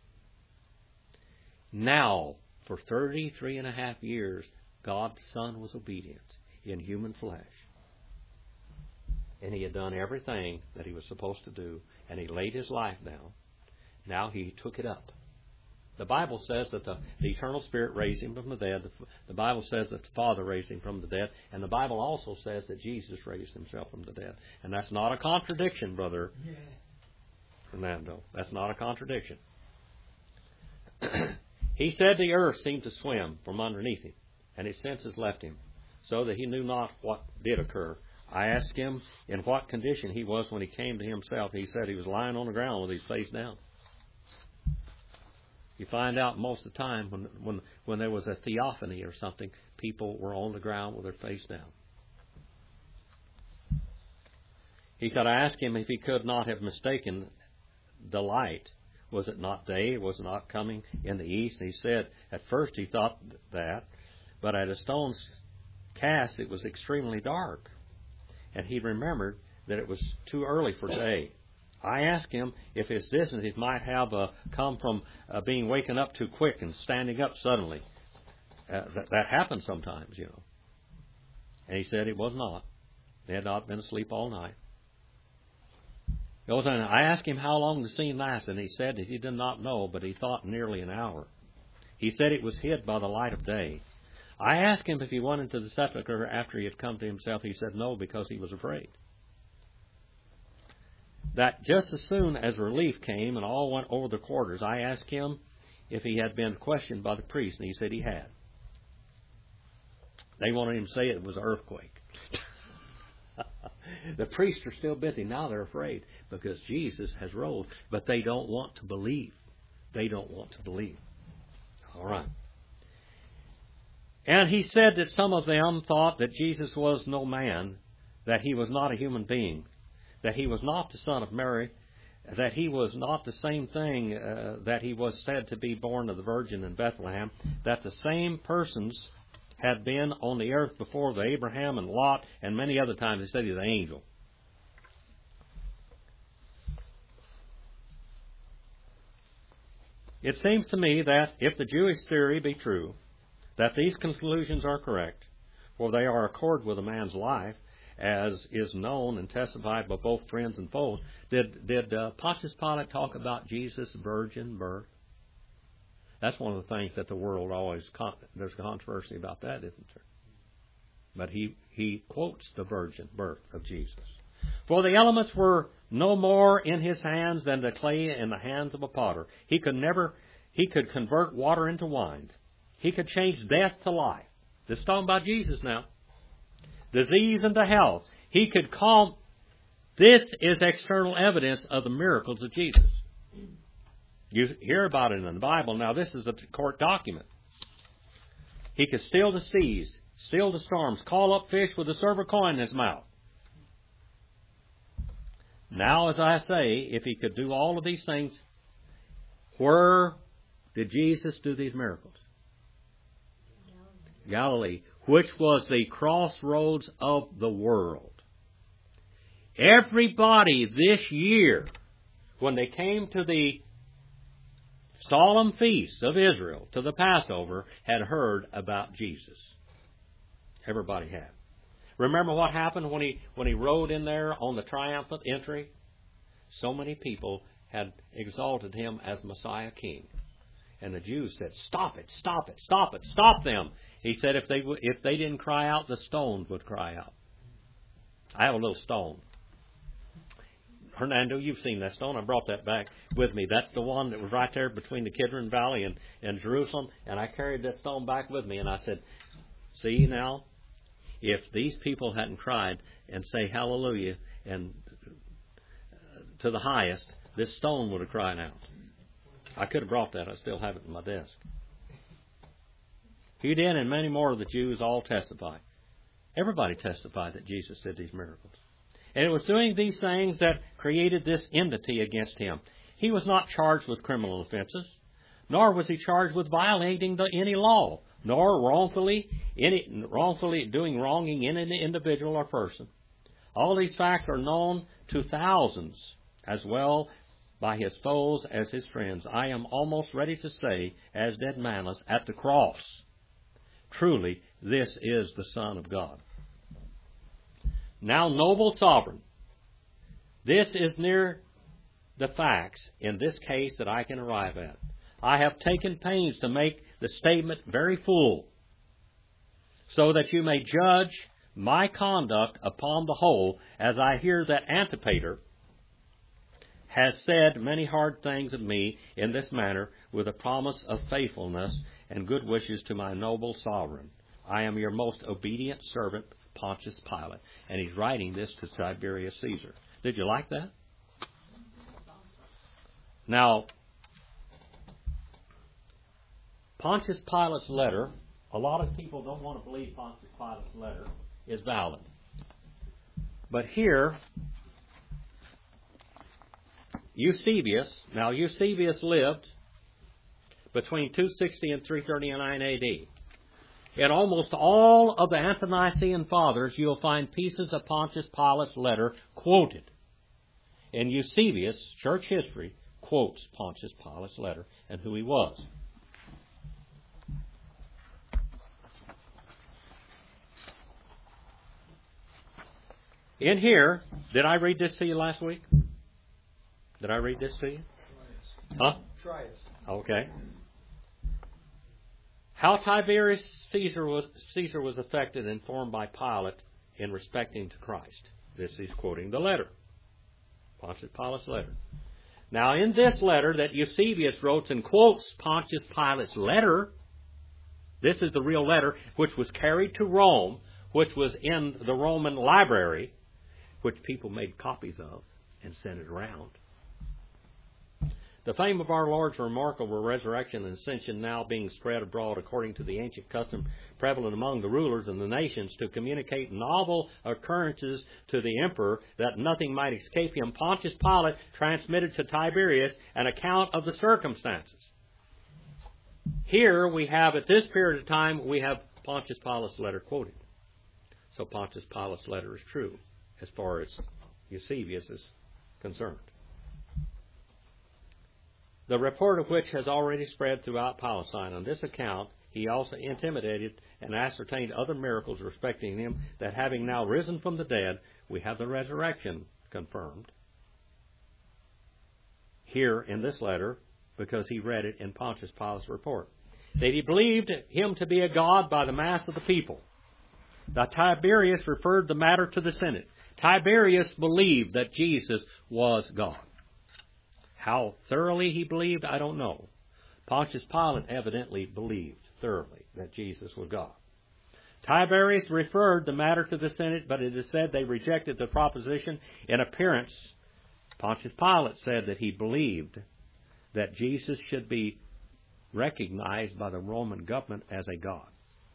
Now, for 33 and a half years, God the Son was obedient in human flesh. And he had done everything that he was supposed to do, and he laid his life down. Now he took it up. The Bible says that the eternal Spirit raised him from the dead. The Bible says that the Father raised him from the dead. And the Bible also says that Jesus raised himself from the dead. And that's not a contradiction, Brother Fernando. That's not a contradiction. He said the earth seemed to swim from underneath him, and his senses left him, so that he knew not what did occur. I asked him in what condition he was when he came to himself. He said he was lying on the ground with his face down. You find out most of the time when there was a theophany or something, people were on the ground with their face down. He said, I asked him if he could not have mistaken the light. Was it not day? Was it not coming in the east? And he said, at first he thought that, but at a stone's cast it was extremely dark. And he remembered that it was too early for day. I asked him if his dizziness might have come from being waken up too quick and standing up suddenly. That happens sometimes, you know. And he said it was not. They had not been asleep all night. I asked him how long the scene lasted, and he said that he did not know, but he thought nearly an hour. He said it was hid by the light of day. I asked him if he went into the sepulchre after he had come to himself. He said no, because he was afraid. That just as soon as relief came and all went over the quarters, I asked him if he had been questioned by the priest, and he said he had. They wanted him to say it was an earthquake. The priests are still busy. Now they're afraid because Jesus has rose, but they don't want to believe. They don't want to believe. All right. And he said that some of them thought that Jesus was no man, that he was not a human being, that he was not the son of Mary, that he was not the same thing that he was said to be born of the Virgin in Bethlehem, that the same persons had been on the earth before the Abraham and Lot, and many other times they said he's an angel. It seems to me that if the Jewish theory be true, that these conclusions are correct, for they are accord with a man's life, as is known and testified by both friends and foes. Did Pontius Pilate talk about Jesus' virgin birth? That's one of the things that the world always, there's controversy about that, isn't there? But he quotes the virgin birth of Jesus. For the elements were no more in his hands than the clay in the hands of a potter. He could convert water into wine. He could change death to life. This is talking about Jesus now. Disease into health. He could calm. This is external evidence of the miracles of Jesus. You hear about it in the Bible. Now, this is a court document. He could still the seas, still the storms, call up fish with a silver coin in his mouth. Now, as I say, if he could do all of these things, where did Jesus do these miracles? Galilee, which was the crossroads of the world. Everybody this year, when they came to the solemn feasts of Israel, to the Passover, had heard about Jesus. Everybody had. Remember what happened when he rode in there on the triumphant entry? So many people had exalted him as Messiah King. And the Jews said, "Stop it, stop it, stop it, stop them." He said if they didn't cry out, the stones would cry out. I have a little stone. Hernando, you've seen that stone. I brought that back with me. That's the one that was right there between the Kidron Valley and Jerusalem. And I carried that stone back with me. And I said, see now, if these people hadn't cried and say hallelujah and to the highest, this stone would have cried out. I could have brought that. I still have it in my desk. He did, and many more of the Jews all testify. Everybody testified that Jesus did these miracles. And it was doing these things that created this enmity against him. He was not charged with criminal offenses, nor was he charged with violating any law, nor wrongfully doing wronging in an individual or person. All these facts are known to thousands, as well by his foes as his friends. I am almost ready to say, as did Manlius, at the cross, truly, this is the Son of God. Now, noble sovereign, this is near the facts in this case that I can arrive at. I have taken pains to make the statement very full, so that you may judge my conduct upon the whole, as I hear that Antipater has said many hard things of me in this manner, with a promise of faithfulness and good wishes to my noble sovereign. I am your most obedient servant, Pontius Pilate. And he's writing this to Tiberius Caesar. Did you like that? Now, Pontius Pilate's letter, a lot of people don't want to believe Pontius Pilate's letter is valid. But here, Eusebius lived between 260 and 339 A.D. In almost all of the Ante-Nicene fathers, you'll find pieces of Pontius Pilate's letter quoted. And Eusebius, church history, quotes Pontius Pilate's letter and who he was. In here, did I read this to you last week? Did I read this to you? Huh? Try it. Okay. How Tiberius Caesar was affected and informed by Pilate in respecting to Christ. This is quoting the letter. Pontius Pilate's letter. Now, in this letter that Eusebius wrote and quotes Pontius Pilate's letter, this is the real letter which was carried to Rome, which was in the Roman library, which people made copies of and sent it around. The fame of our Lord's remarkable resurrection and ascension now being spread abroad according to the ancient custom prevalent among the rulers and the nations to communicate novel occurrences to the emperor that nothing might escape him, Pontius Pilate transmitted to Tiberius an account of the circumstances. Here we have, at this period of time, we have Pontius Pilate's letter quoted. So Pontius Pilate's letter is true as far as Eusebius is concerned. The report of which has already spread throughout Palestine. On this account, he also intimidated and ascertained other miracles respecting him, that having now risen from the dead, we have the resurrection confirmed here in this letter, because he read it in Pontius Pilate's report. That he believed him to be a god by the mass of the people. That Tiberius referred the matter to the Senate. Tiberius believed that Jesus was God. How thoroughly he believed, I don't know. Pontius Pilate evidently believed thoroughly that Jesus was God. Tiberius referred the matter to the Senate, but it is said they rejected the proposition. In appearance, Pontius Pilate said that he believed that Jesus should be recognized by the Roman government as a god.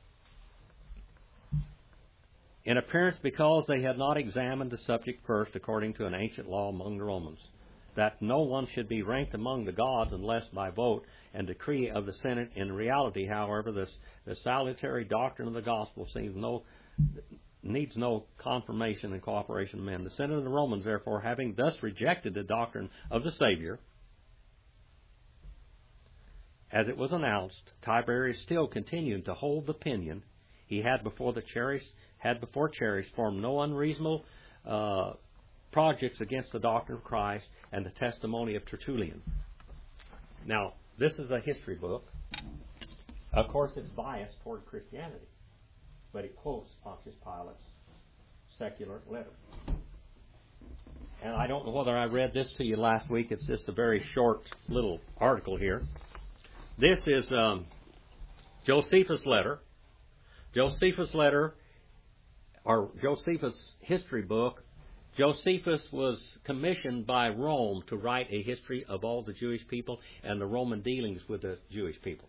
In appearance, because they had not examined the subject first according to an ancient law among the Romans, that no one should be ranked among the gods unless by vote and decree of the Senate. In reality, however, the salutary doctrine of the gospel needs no confirmation and cooperation of men. The Senate of the Romans, therefore, having thus rejected the doctrine of the Savior, as it was announced, Tiberius still continued to hold the opinion he had before cherished, formed no unreasonable projects against the doctrine of Christ and the testimony of Tertullian. Now, this is a history book. Of course, it's biased toward Christianity, but it quotes Pontius Pilate's secular letter. And I don't know whether I read this to you last week. It's just a very short little article here. This is Josephus' letter. Josephus' letter, or Josephus' history book. Josephus was commissioned by Rome to write a history of all the Jewish people and the Roman dealings with the Jewish people.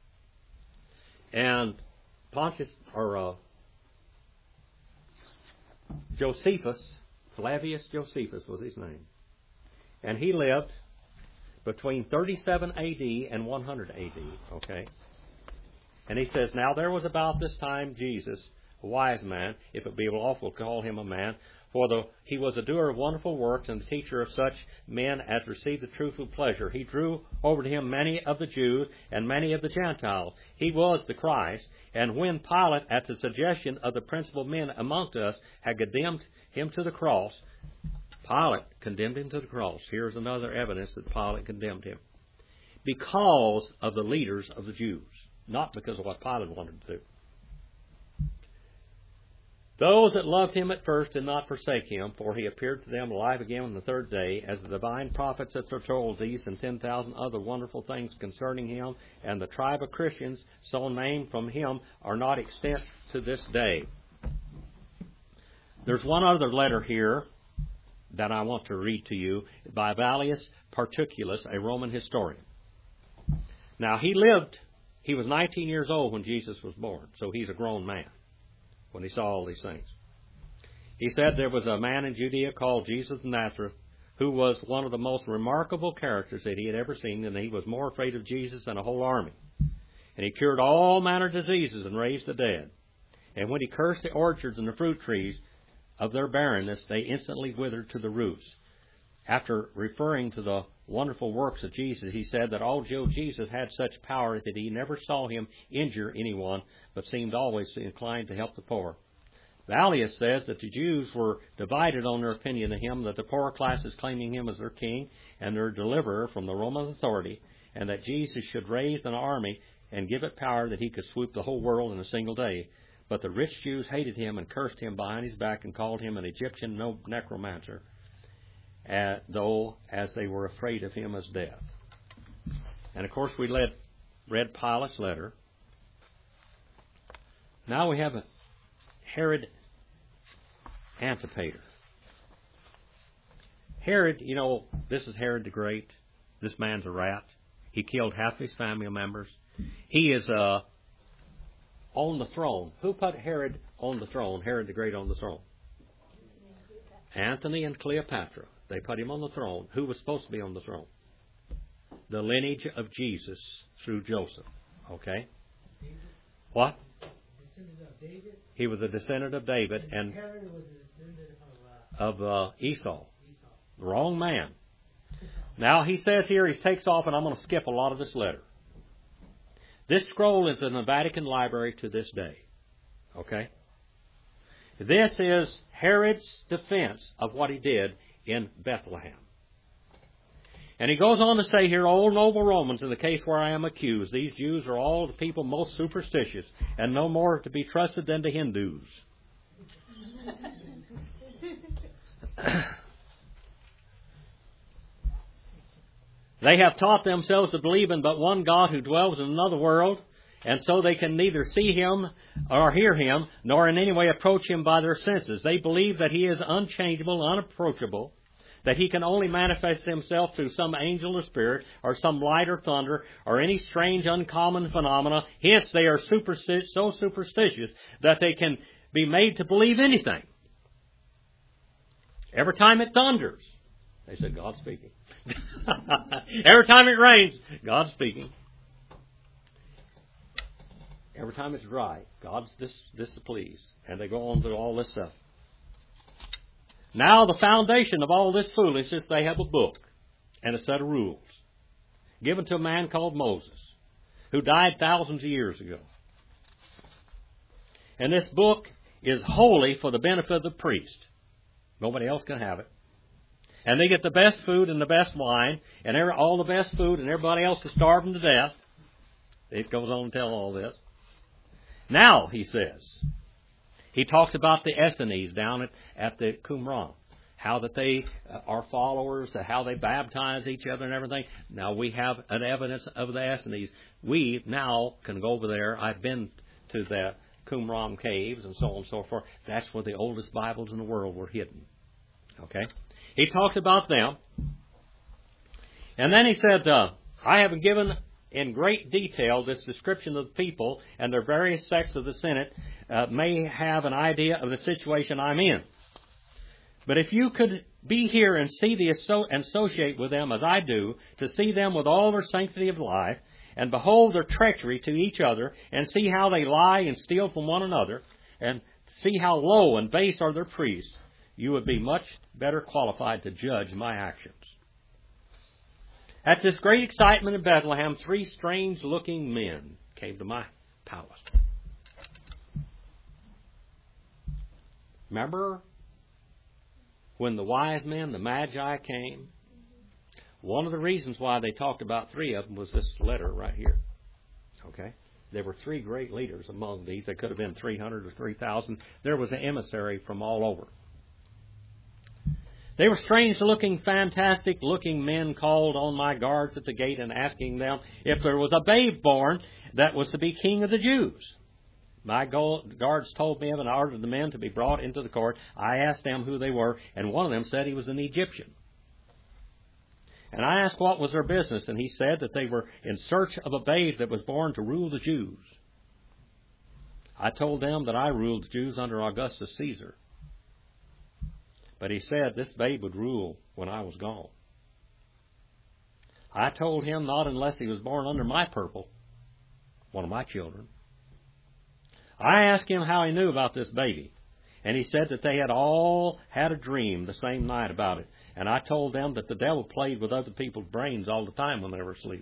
And Josephus, Flavius Josephus was his name. And he lived between 37 A.D. and 100 A.D., okay? And he says, now there was about this time Jesus, a wise man, if it be lawful to call him a man, for he was a doer of wonderful works and the teacher of such men as received the truth with pleasure. He drew over to him many of the Jews and many of the Gentiles. He was the Christ. And when Pilate, at the suggestion of the principal men amongst us, had condemned him to the cross, Pilate condemned him to the cross. Here's another evidence that Pilate condemned him. Because of the leaders of the Jews, not because of what Pilate wanted to do. Those that loved him at first did not forsake him, for he appeared to them alive again on the third day, as the divine prophets had foretold these and 10,000 other wonderful things concerning him, and the tribe of Christians, so named from him, are not extant to this day. There's one other letter here that I want to read to you by Vallius Particulus, a Roman historian. Now, he was 19 years old when Jesus was born, so he's a grown man when he saw all these things. He said there was a man in Judea called Jesus of Nazareth who was one of the most remarkable characters that he had ever seen, and he was more afraid of Jesus than a whole army. And he cured all manner of diseases and raised the dead. And when he cursed the orchards and the fruit trees of their barrenness, they instantly withered to the roots. After referring to the wonderful works of Jesus, he said that although Jesus had such power that he never saw him injure anyone, but seemed always inclined to help the poor. Vallius says that the Jews were divided on their opinion of him, that the poorer classes claiming him as their king and their deliverer from the Roman authority, and that Jesus should raise an army and give it power that he could sweep the whole world in a single day. But the rich Jews hated him and cursed him behind his back and called him an Egyptian necromancer, though as they were afraid of him as death. And of course we read Pilate's letter. Now we have Herod Antipater. Herod, you know, this is Herod the Great. This man's a rat. He killed half his family members. He is on the throne. Who put Herod on the throne, Herod the Great on the throne? Antony and Cleopatra. They put him on the throne. Who was supposed to be on the throne? The lineage of Jesus through Joseph. Okay? David. What? Descendant of David. He was a descendant of David, and Herod was a descendant of Esau. The wrong man. Now he says here, he takes off, and I'm going to skip a lot of this letter. This scroll is in the Vatican Library to this day. Okay? This is Herod's defense of what he did in Bethlehem. And he goes on to say here, O noble Romans, in the case where I am accused, these Jews are all the people most superstitious, and no more to be trusted than the Hindus. They have taught themselves to believe in but one God who dwells in another world, and so they can neither see Him or hear Him, nor in any way approach Him by their senses. They believe that He is unchangeable, unapproachable, that He can only manifest Himself through some angel or spirit, or some light or thunder, or any strange, uncommon phenomena. Hence, they are so superstitious that they can be made to believe anything. Every time it thunders, they said, God's speaking. Every time it rains, God's speaking. Every time it's dry, God's displeased. And they go on to all this stuff. Now the foundation of all this foolishness, they have a book and a set of rules given to a man called Moses, who died thousands of years ago. And this book is holy for the benefit of the priest. Nobody else can have it. And they get the best food and the best wine, and all the best food, and everybody else is starving to death. It goes on to tell all this. Now, he says, he talks about the Essenes down at the Qumran, how that they are followers, how they baptize each other and everything. Now, we have an evidence of the Essenes. We now can go over there. I've been to the Qumran caves and so on and so forth. That's where the oldest Bibles in the world were hidden. Okay? He talks about them. And then he said, I have given in great detail this description of the people and their various sects of the Senate may have an idea of the situation I'm in. But if you could be here and see and associate with them as I do, to see them with all their sanctity of life, and behold their treachery to each other, and see how they lie and steal from one another, and see how low and base are their priests, you would be much better qualified to judge my actions. At this great excitement in Bethlehem, 3 strange-looking men came to my palace. Remember when the wise men, the Magi, came? One of the reasons why they talked about 3 of them was this letter right here. Okay? There were 3 great leaders among these. There could have been 300 or 3,000. There was an emissary from all over. They were strange-looking, fantastic-looking men called on my guards at the gate and asking them if there was a babe born that was to be king of the Jews. My guards told me of and ordered the men to be brought into the court. I asked them who they were, and one of them said he was an Egyptian. And I asked what was their business, and he said that they were in search of a babe that was born to rule the Jews. I told them that I ruled the Jews under Augustus Caesar. But he said this babe would rule when I was gone. I told him not unless he was born under my purple, one of my children. I asked him how he knew about this baby, and he said that they had all had a dream the same night about it. And I told them that the devil played with other people's brains all the time when they were asleep.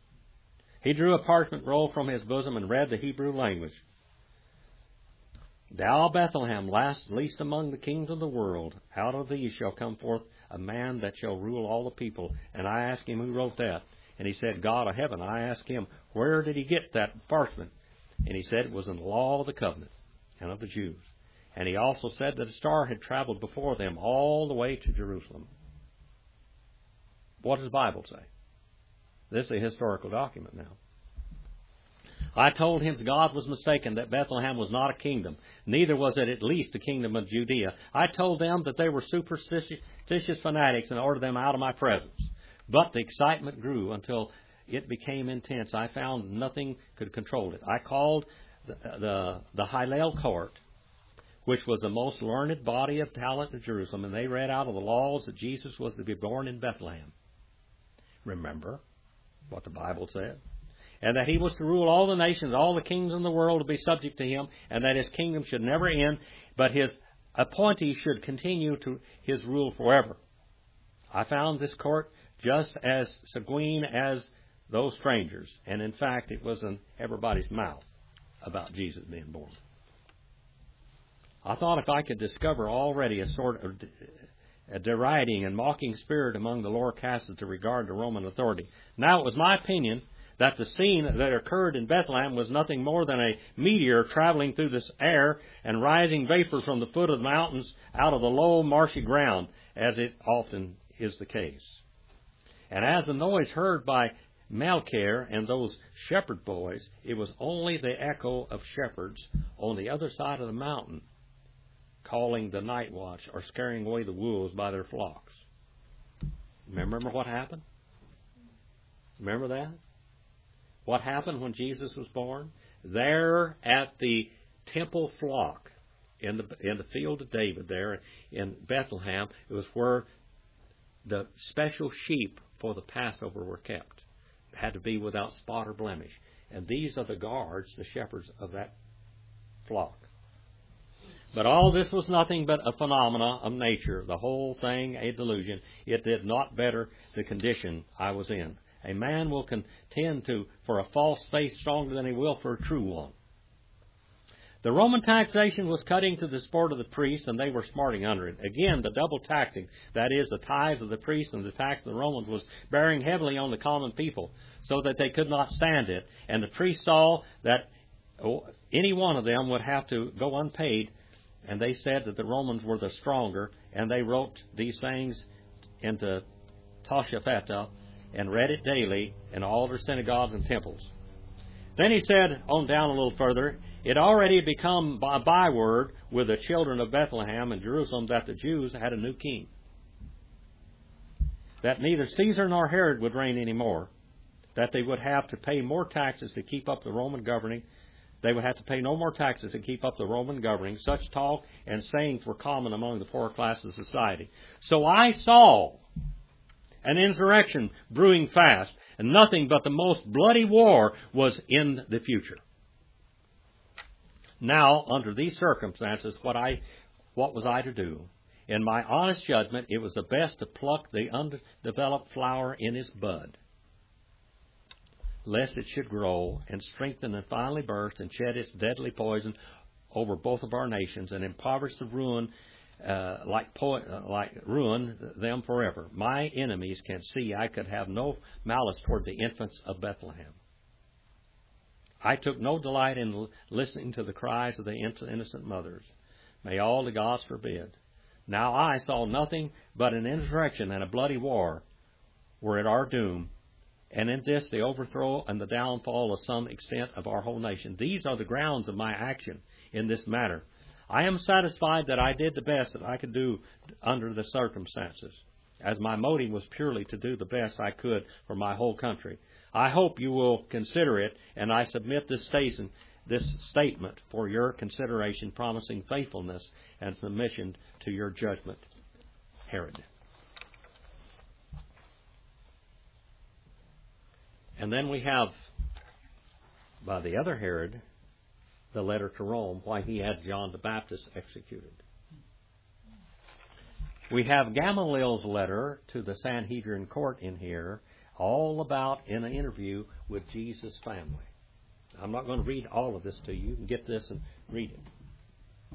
He drew a parchment roll from his bosom and read the Hebrew language. Thou, Bethlehem, least among the kings of the world, out of thee shall come forth a man that shall rule all the people. And I asked him who wrote that. And he said, God of heaven. I asked him, where did he get that parchment? And he said it was in the law of the covenant and of the Jews. And he also said that a star had traveled before them all the way to Jerusalem. What does the Bible say? This is a historical document now. I told him God was mistaken, that Bethlehem was not a kingdom. Neither was it at least a kingdom of Judea. I told them that they were superstitious fanatics and ordered them out of my presence. But the excitement grew until it became intense. I found nothing could control it. I called the Hillel court, which was the most learned body of talent in Jerusalem, and they read out of the laws that Jesus was to be born in Bethlehem. Remember what the Bible said? And that he was to rule all the nations, all the kings in the world to be subject to him, and that his kingdom should never end, but his appointees should continue to his rule forever. I found this court just as sanguine as those strangers, and in fact it was in everybody's mouth about Jesus being born. I thought if I could discover already a sort of a deriding and mocking spirit among the lower castes to regard the Roman authority. Now it was my opinion that the scene that occurred in Bethlehem was nothing more than a meteor traveling through this air and rising vapor from the foot of the mountains out of the low, marshy ground, as it often is the case. And as the noise heard by Melchior and those shepherd boys, it was only the echo of shepherds on the other side of the mountain calling the night watch or scaring away the wolves by their flocks. Remember what happened? Remember that? What happened when Jesus was born? There at the temple flock in the field of David there in Bethlehem, it was where the special sheep for the Passover were kept. It had to be without spot or blemish. And these are the guards, the shepherds of that flock. But all this was nothing but a phenomena of nature, the whole thing a delusion. It did not better the condition I was in. A man will contend for a false faith stronger than he will for a true one. The Roman taxation was cutting to the sport of the priests, and they were smarting under it. Again, the double taxing, that is, the tithes of the priests and the tax of the Romans, was bearing heavily on the common people, so that they could not stand it. And the priests saw that any one of them would have to go unpaid, and they said that the Romans were the stronger, and they wrote these things into Toshafeta, and read it daily in all their synagogues and temples. Then he said, on down a little further, it already had become a byword with the children of Bethlehem and Jerusalem that the Jews had a new king. That neither Caesar nor Herod would reign anymore. That they would have to pay more taxes to keep up the Roman governing. They would have to pay no more taxes to keep up the Roman governing. Such talk and sayings were common among the poorer classes of society. So I saw an insurrection brewing fast, and nothing but the most bloody war was in the future. Now, under these circumstances, what was I to do? In my honest judgment, it was the best to pluck the undeveloped flower in its bud, lest it should grow and strengthen and finally burst and shed its deadly poison over both of our nations and impoverish the ruin ruin them forever. My enemies can see I could have no malice toward the infants of Bethlehem. I took no delight in listening to the cries of the innocent mothers. May all the gods forbid. Now I saw nothing but an insurrection and a bloody war were at our doom, and in this the overthrow and the downfall of some extent of our whole nation. These are the grounds of my action in this matter. I am satisfied that I did the best that I could do under the circumstances, as my motive was purely to do the best I could for my whole country. I hope you will consider it, and I submit this statement for your consideration, promising faithfulness and submission to your judgment. Herod. And then we have, by the other Herod, the letter to Rome, why he had John the Baptist executed. We have Gamaliel's letter to the Sanhedrin court in here, all about in an interview with Jesus' family. I'm not going to read all of this to you. You can get this and read it.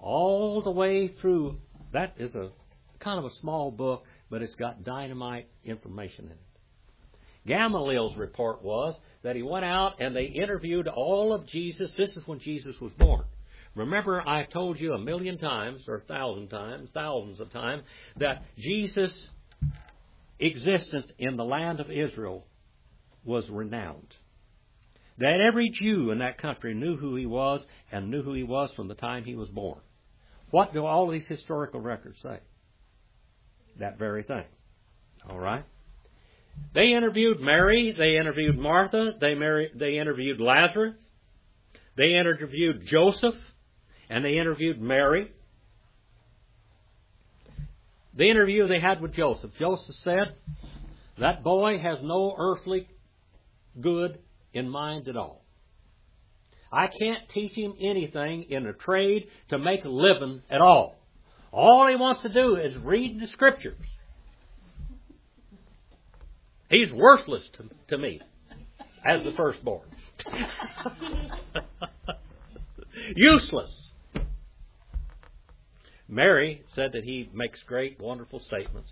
all the way through. That is a kind of a small book, but it's got dynamite information in it. Gamaliel's report was that he went out and they interviewed all of Jesus. This is when Jesus was born. Remember, I've told you 1,000,000 times, or 1,000 times, thousands of times, that Jesus' existence in the land of Israel was renowned. That every Jew in that country knew who he was, and knew who he was from the time he was born. What do all these historical records say? That very thing. All right? They interviewed Mary, they interviewed Martha, they interviewed Lazarus, they interviewed Joseph, and they interviewed Mary. The interview they had with Joseph, Joseph said, that boy has no earthly good in mind at all. I can't teach him anything in a trade to make a living at all. All he wants to do is read the Scriptures. He's worthless to me as the firstborn. Useless. Mary said that he makes great, wonderful statements.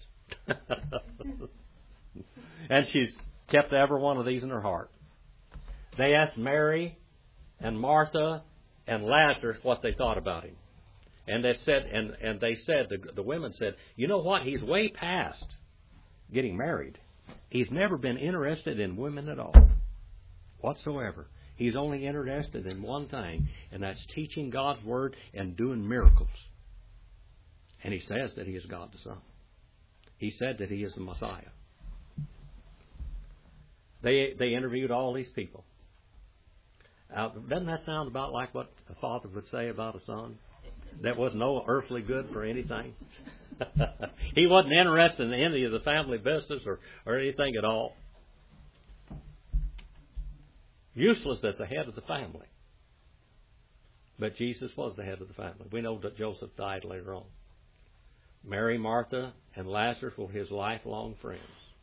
And she's kept every one of these in her heart. They asked Mary and Martha and Lazarus what they thought about him. And they said, the women said, you know what? He's way past getting married. He's never been interested in women at all, whatsoever. He's only interested in one thing, and that's teaching God's Word and doing miracles. And he says that he is God the Son. He said that he is the Messiah. They interviewed all these people. Doesn't that sound about like what a father would say about a son? That was no earthly good for anything. He wasn't interested in any of the family business or anything at all. Useless as the head of the family. But Jesus was the head of the family. We know that Joseph died later on. Mary, Martha, and Lazarus were his lifelong friends.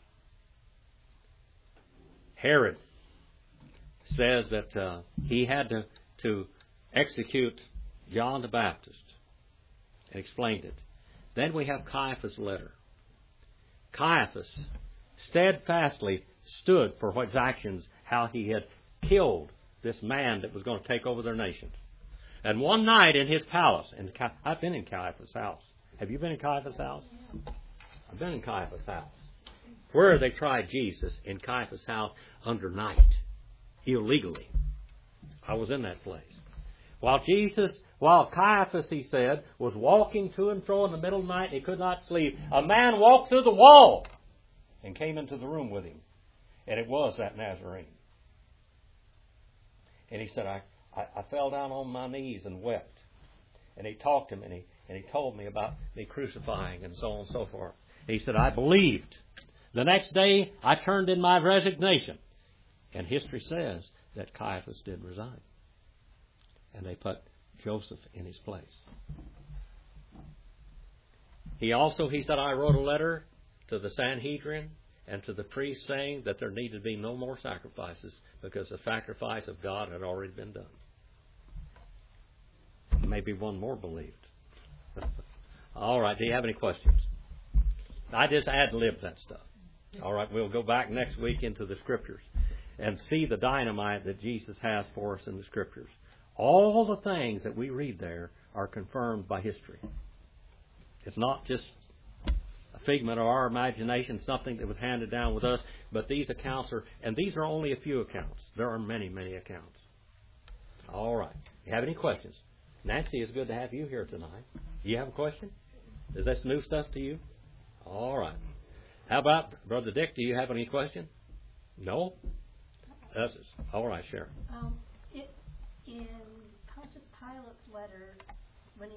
Herod says that he had to execute John the Baptist and explained it. Then we have Caiaphas' letter. Caiaphas steadfastly stood for his actions, how he had killed this man that was going to take over their nations. And one night in his palace, and I've been in Caiaphas' house. Have you been in Caiaphas' house? I've been in Caiaphas' house. Where they tried Jesus, in Caiaphas' house under night, illegally. I was in that place. While Caiaphas, he said, was walking to and fro in the middle of the night and he could not sleep, a man walked through the wall and came into the room with him. And it was that Nazarene. And he said, I fell down on my knees and wept. And he talked to me and he told me about me crucifying and so on and so forth. And he said, I believed. The next day, I turned in my resignation. And history says that Caiaphas did resign. And they put Joseph in his place. He said, I wrote a letter to the Sanhedrin and to the priests saying that there needed to be no more sacrifices because the sacrifice of God had already been done. Maybe one more believed. All right, do you have any questions? I just ad-libbed that stuff. All right, we'll go back next week into the Scriptures and see the dynamite that Jesus has for us in the Scriptures. All the things that we read there are confirmed by history. It's not just a figment of our imagination, something that was handed down with us, but these accounts and these are only a few accounts. There are many, many accounts. All right. You have any questions? Nancy, it's good to have you here tonight. Do you have a question? Is this new stuff to you? All right. How about Brother Dick? Do you have any question? No? All right, Sharon. In Pontius Pilate's letter, when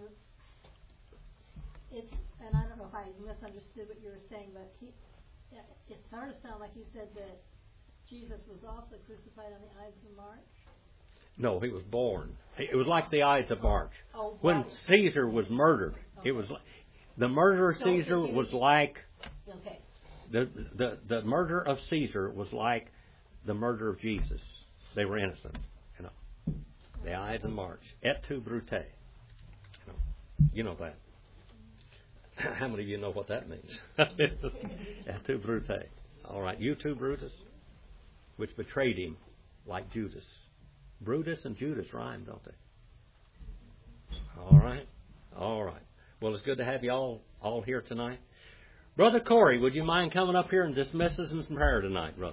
and I don't know if I misunderstood what you were saying, but it sort of sounded like you said that Jesus was also crucified on the Ides of March. No, he was born. It was like the Ides of March. Oh, when Caesar was murdered, okay. It was the murder of Caesar was like okay. The murder of Caesar was like the murder of Jesus. They were innocent, you know. The Ides of March, et tu, Brute. You know. You know that. How many of you know what that means? Et tu, Brute. All right. You too, Brutus, which betrayed him like Judas. Brutus and Judas rhyme, don't they? All right. All right. Well, it's good to have you all here tonight. Brother Corey, would you mind coming up here and dismiss us in some prayer tonight, brother?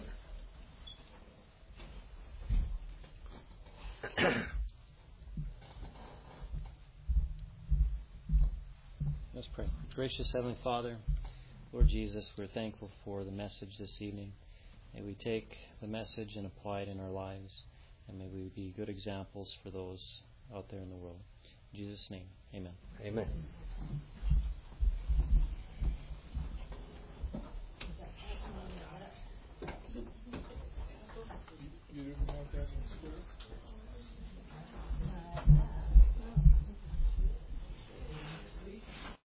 Let's pray. Gracious Heavenly Father, Lord Jesus, we're thankful for the message this evening. May we take the message and apply it in our lives, and may we be good examples for those out there in the world. In Jesus' name, amen. Amen.